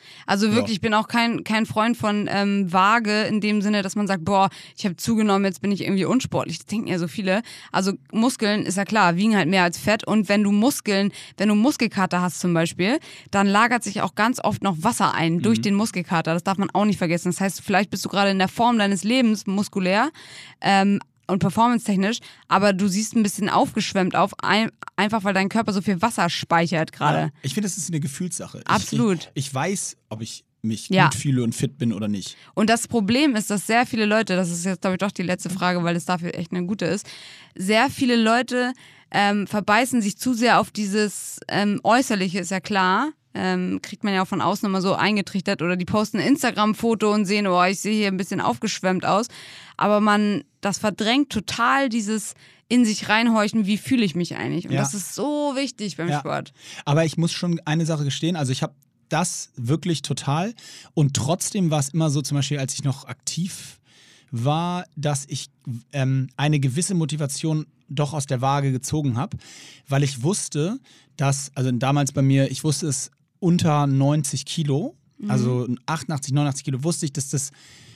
Also wirklich, Ja. ich bin auch kein, kein Freund von ähm, Waage in dem Sinne, dass man sagt, boah, ich habe zugenommen, jetzt bin ich irgendwie unsportlich. Das denken ja so viele. Also Muskeln, ist ja klar, wiegen halt mehr als Fett. Und wenn du Muskeln, wenn du Muskelkater hast zum Beispiel, dann lagert sich auch ganz oft noch Wasser ein durch den Muskelkater. Das darf man auch nicht vergessen. Das heißt, vielleicht bist du gerade in der Form deines Lebens muskulär, ähm, und performance-technisch, aber du siehst ein bisschen aufgeschwemmt auf, ein, einfach weil dein Körper so viel Wasser speichert gerade. Ja, ich finde, das ist eine Gefühlssache. Absolut. Ich, ich weiß, ob ich mich Ja. gut fühle und fit bin oder nicht. Und das Problem ist, dass sehr viele Leute, das ist jetzt glaube ich doch die letzte Frage, weil es dafür echt eine gute ist, sehr viele Leute ähm, verbeißen sich zu sehr auf dieses ähm, Äußerliche, ist ja klar. Ähm, kriegt man ja auch von außen immer so eingetrichtert oder die posten ein Instagram-Foto und sehen, oh, ich sehe hier ein bisschen aufgeschwemmt aus. Aber man, das verdrängt total dieses in sich reinhorchen, wie fühle ich mich eigentlich? Und Ja. das ist so wichtig beim Ja. Sport. Aber ich muss schon eine Sache gestehen, also ich habe das wirklich total und trotzdem war es immer so, zum Beispiel als ich noch aktiv war, dass ich ähm, eine gewisse Motivation doch aus der Waage gezogen habe, weil ich wusste, dass, also damals bei mir, ich wusste es unter neunzig Kilo, mhm. also achtundachtzig, neunundachtzig Kilo, wusste ich, dass das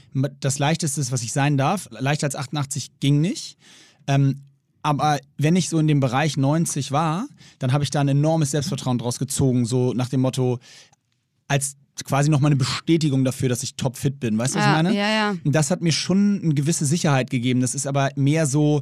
das Leichteste ist, was ich sein darf. Leichter als achtundachtzig ging nicht. Ähm, aber wenn ich so in dem Bereich neunzig war, dann habe ich da ein enormes Selbstvertrauen draus gezogen, so nach dem Motto, als quasi nochmal eine Bestätigung dafür, dass ich topfit bin. Weißt du, was Ja, ich meine? ja, ja. Und das hat mir schon eine gewisse Sicherheit gegeben. Das ist aber mehr so,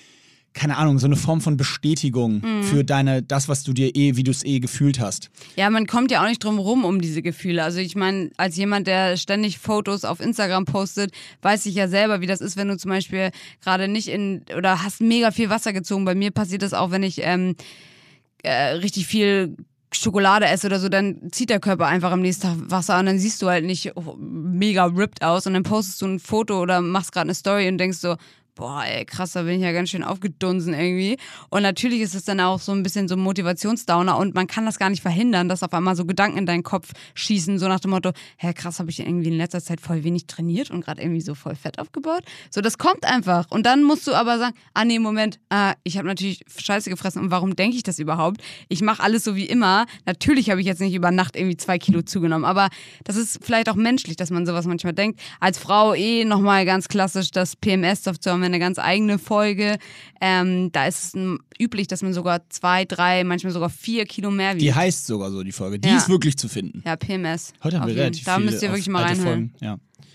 keine Ahnung, so eine Form von Bestätigung Mhm. für deine, das, was du dir eh, wie du es eh gefühlt hast. Ja, man kommt ja auch nicht drum rum um diese Gefühle. Also ich meine, als jemand, der ständig Fotos auf Instagram postet, weiß ich ja selber, wie das ist, wenn du zum Beispiel gerade nicht in, oder hast mega viel Wasser gezogen. Bei mir passiert das auch, wenn ich ähm, äh, richtig viel Schokolade esse oder so, dann zieht der Körper einfach am nächsten Tag Wasser und dann siehst du halt nicht mega ripped aus und dann postest du ein Foto oder machst gerade eine Story und denkst so, boah, ey, krass, da bin ich ja ganz schön aufgedunsen irgendwie. Und natürlich ist es dann auch so ein bisschen so ein Motivationsdowner und man kann das gar nicht verhindern, dass auf einmal so Gedanken in deinen Kopf schießen, so nach dem Motto, hä, krass, habe ich irgendwie in letzter Zeit voll wenig trainiert und gerade irgendwie so voll Fett aufgebaut. So, das kommt einfach. Und dann musst du aber sagen, ah nee, Moment, ah, ich habe natürlich Scheiße gefressen und warum denke ich das überhaupt? Ich mache alles so wie immer. Natürlich habe ich jetzt nicht über Nacht irgendwie zwei Kilo zugenommen, aber das ist vielleicht auch menschlich, dass man sowas manchmal denkt. Als Frau eh nochmal ganz klassisch das P M S dazu haben wir eine ganz eigene Folge. Ähm, da ist es m, üblich, dass man sogar zwei, drei, manchmal sogar vier Kilo mehr wiegt. Die heißt sogar so, die Folge. Die Ja. ist wirklich zu finden. Ja, P M S. Heute haben Auf wir jeden. relativ Da viele müsst ihr wirklich auf mal alte reinhören. Folgen. Ja.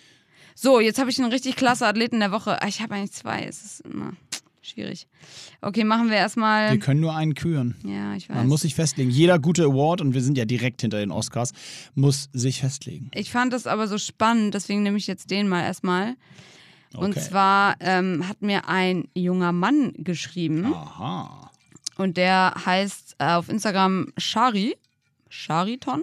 So, jetzt habe ich einen richtig klasse Athleten der Woche. Ah, ich habe eigentlich zwei. Es ist immer schwierig. Okay, machen wir erstmal. Wir können nur einen küren. Ja, ich weiß. Man muss sich festlegen. Jeder gute Award, und wir sind ja direkt hinter den Oscars, muss sich festlegen. Ich fand das aber so spannend, deswegen nehme ich jetzt den mal erstmal. Und Okay. zwar ähm, hat mir ein junger Mann geschrieben Aha. und der heißt äh, auf Instagram Shari, Shariton.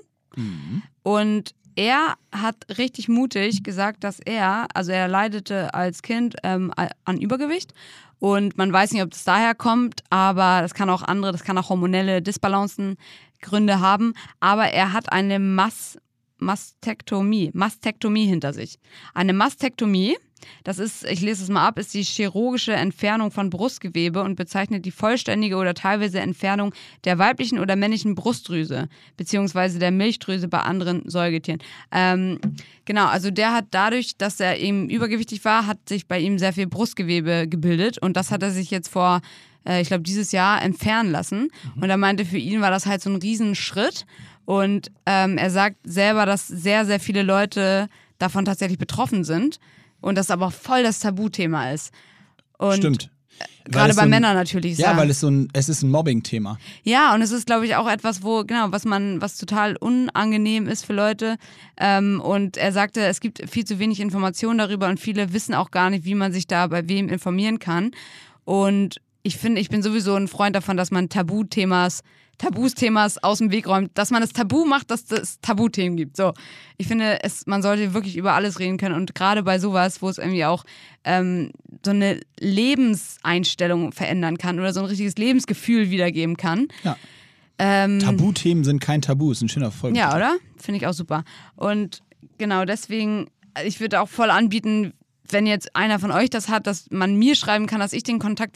Und er hat richtig mutig gesagt, dass er, also er leidete als Kind ähm, an Übergewicht und man weiß nicht, ob das daher kommt, aber das kann auch andere, das kann auch hormonelle Disbalancen Gründe haben, aber er hat eine Mas Mastektomie, Mastektomie hinter sich. Eine Mastektomie, das ist, ich lese es mal ab, ist die chirurgische Entfernung von Brustgewebe und bezeichnet die vollständige oder teilweise Entfernung der weiblichen oder männlichen Brustdrüse beziehungsweise der Milchdrüse bei anderen Säugetieren. Ähm, genau, also der hat dadurch, dass er eben übergewichtig war, hat sich bei ihm sehr viel Brustgewebe gebildet und das hat er sich jetzt vor, äh, ich glaube, dieses Jahr entfernen lassen. Und er meinte, für ihn war das halt so ein Riesenschritt. Und ähm, er sagt selber, dass sehr, sehr viele Leute davon tatsächlich betroffen sind und das aber voll das Tabuthema ist. Und Stimmt. Weil gerade es bei so ein, Männern natürlich. Ja, weil es so ein, es ist ein Mobbing-Thema. Ja, und es ist, glaube ich, auch etwas, wo, genau, was man, was total unangenehm ist für Leute. Ähm, und er sagte, es gibt viel zu wenig Informationen darüber und viele wissen auch gar nicht, wie man sich da bei wem informieren kann. Und ich finde, ich bin sowieso ein Freund davon, dass man Tabuthemas, Tabus-Themas aus dem Weg räumt, dass man das Tabu macht, dass es Tabuthemen gibt. So, ich finde, es, man sollte wirklich über alles reden können und gerade bei sowas, wo es irgendwie auch ähm, so eine Lebenseinstellung verändern kann oder so ein richtiges Lebensgefühl wiedergeben kann. Ja. Ähm, Tabuthemen sind kein Tabu, ist ein schöner Folge. ja, oder? Finde ich auch super. Und genau deswegen, ich würde auch voll anbieten, wenn jetzt einer von euch das hat, dass man mir schreiben kann, dass ich den Kontakt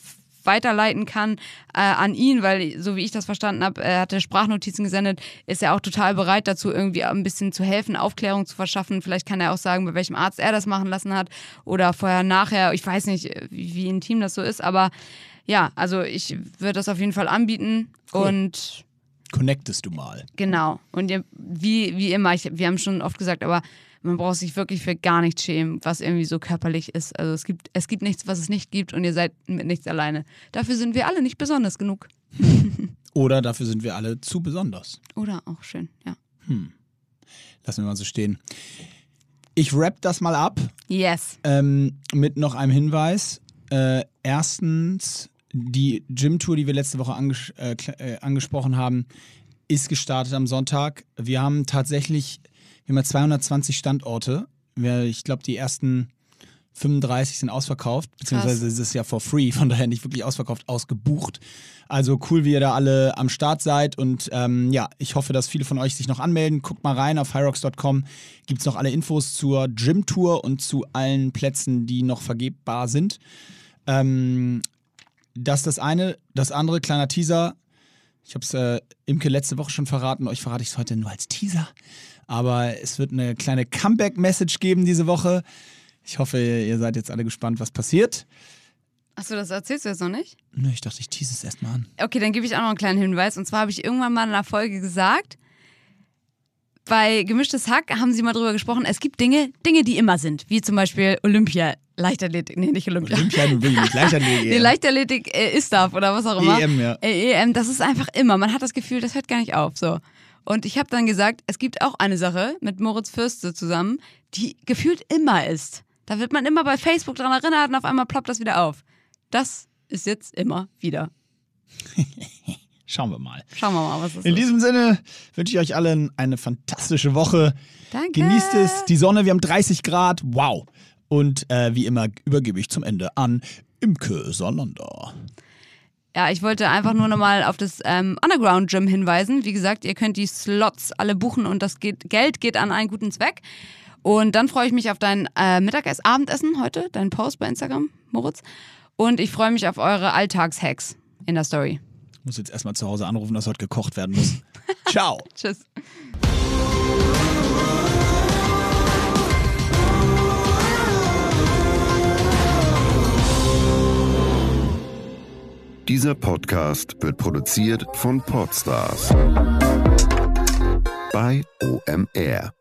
weiterleiten kann äh, an ihn, weil so wie ich das verstanden habe, er hatte Sprachnotizen gesendet, ist er auch total bereit dazu, irgendwie ein bisschen zu helfen, Aufklärung zu verschaffen. Vielleicht kann er auch sagen, bei welchem Arzt er das machen lassen hat oder vorher, nachher. Ich weiß nicht, wie, wie intim das so ist, aber ja, also ich würde das auf jeden Fall anbieten cool. und connectest du mal. Genau. Und ihr, wie, wie immer, ich, wir haben schon oft gesagt, aber man braucht sich wirklich für gar nichts schämen, was irgendwie so körperlich ist. Also es gibt, es gibt nichts, was es nicht gibt und ihr seid mit nichts alleine. Dafür sind wir alle nicht besonders genug. Oder dafür sind wir alle zu besonders. Oder auch schön, ja. Hm. Lassen wir mal so stehen. Ich wrap das mal ab. Yes. Ähm, mit noch einem Hinweis. Äh, erstens, die Gym-Tour, die wir letzte Woche anges- äh, äh, angesprochen haben, ist gestartet am Sonntag. Wir haben tatsächlich, wir haben ja zweihundertzwanzig Standorte. Wir, ich glaube, die ersten fünfunddreißig sind ausverkauft, beziehungsweise Krass. Ist es ja for free, von daher nicht wirklich ausverkauft, ausgebucht. Also cool, wie ihr da alle am Start seid und ähm, ja, ich hoffe, dass viele von euch sich noch anmelden. Guckt mal rein, auf hyrox Punkt com gibt es noch alle Infos zur Gym-Tour und zu allen Plätzen, die noch vergebbar sind. Ähm, das ist das eine. Das andere, kleiner Teaser. Ich habe es äh, Imke letzte Woche schon verraten, euch verrate ich es heute nur als Teaser. Aber es wird eine kleine Comeback-Message geben diese Woche. Ich hoffe, ihr seid jetzt alle gespannt, was passiert. Achso, das erzählst du jetzt noch nicht? Nö, ich dachte, ich tease es erstmal an. Okay, dann gebe ich auch noch einen kleinen Hinweis. Und zwar habe ich irgendwann mal in einer Folge gesagt, bei Gemischtes Hack haben sie mal drüber gesprochen, es gibt Dinge, Dinge, die immer sind. Wie zum Beispiel Olympia, Leichtathletik, nee, nicht Olympia. Olympia, du willst nicht, Leichtathletik. Nee, Leichtathletik äh, ist darf oder was auch immer. E M, ja. Äh, E M, das ist einfach immer. Man hat das Gefühl, das hört gar nicht auf. So. Und ich habe dann gesagt, es gibt auch eine Sache mit Moritz Fürste zusammen, die gefühlt immer ist. Da wird man immer bei Facebook dran erinnert und auf einmal ploppt das wieder auf. Das ist jetzt immer wieder. Schauen wir mal. Schauen wir mal, was das ist. In diesem Sinne wünsche ich euch allen eine fantastische Woche. Danke. Genießt es, die Sonne, wir haben dreißig Grad, wow. Und äh, wie immer übergebe ich zum Ende an Imke Salander. Ja, ich wollte einfach nur nochmal auf das ähm, Underground Gym hinweisen. Wie gesagt, ihr könnt die Slots alle buchen und das geht, Geld geht an einen guten Zweck. Und dann freue ich mich auf dein äh, Mittagessen, Abendessen heute, deinen Post bei Instagram, Moritz. Und ich freue mich auf eure Alltagshacks in der Story. Ich muss jetzt erstmal zu Hause anrufen, dass heute gekocht werden muss. Ciao. Tschüss. Dieser Podcast wird produziert von Podstars bei O M R.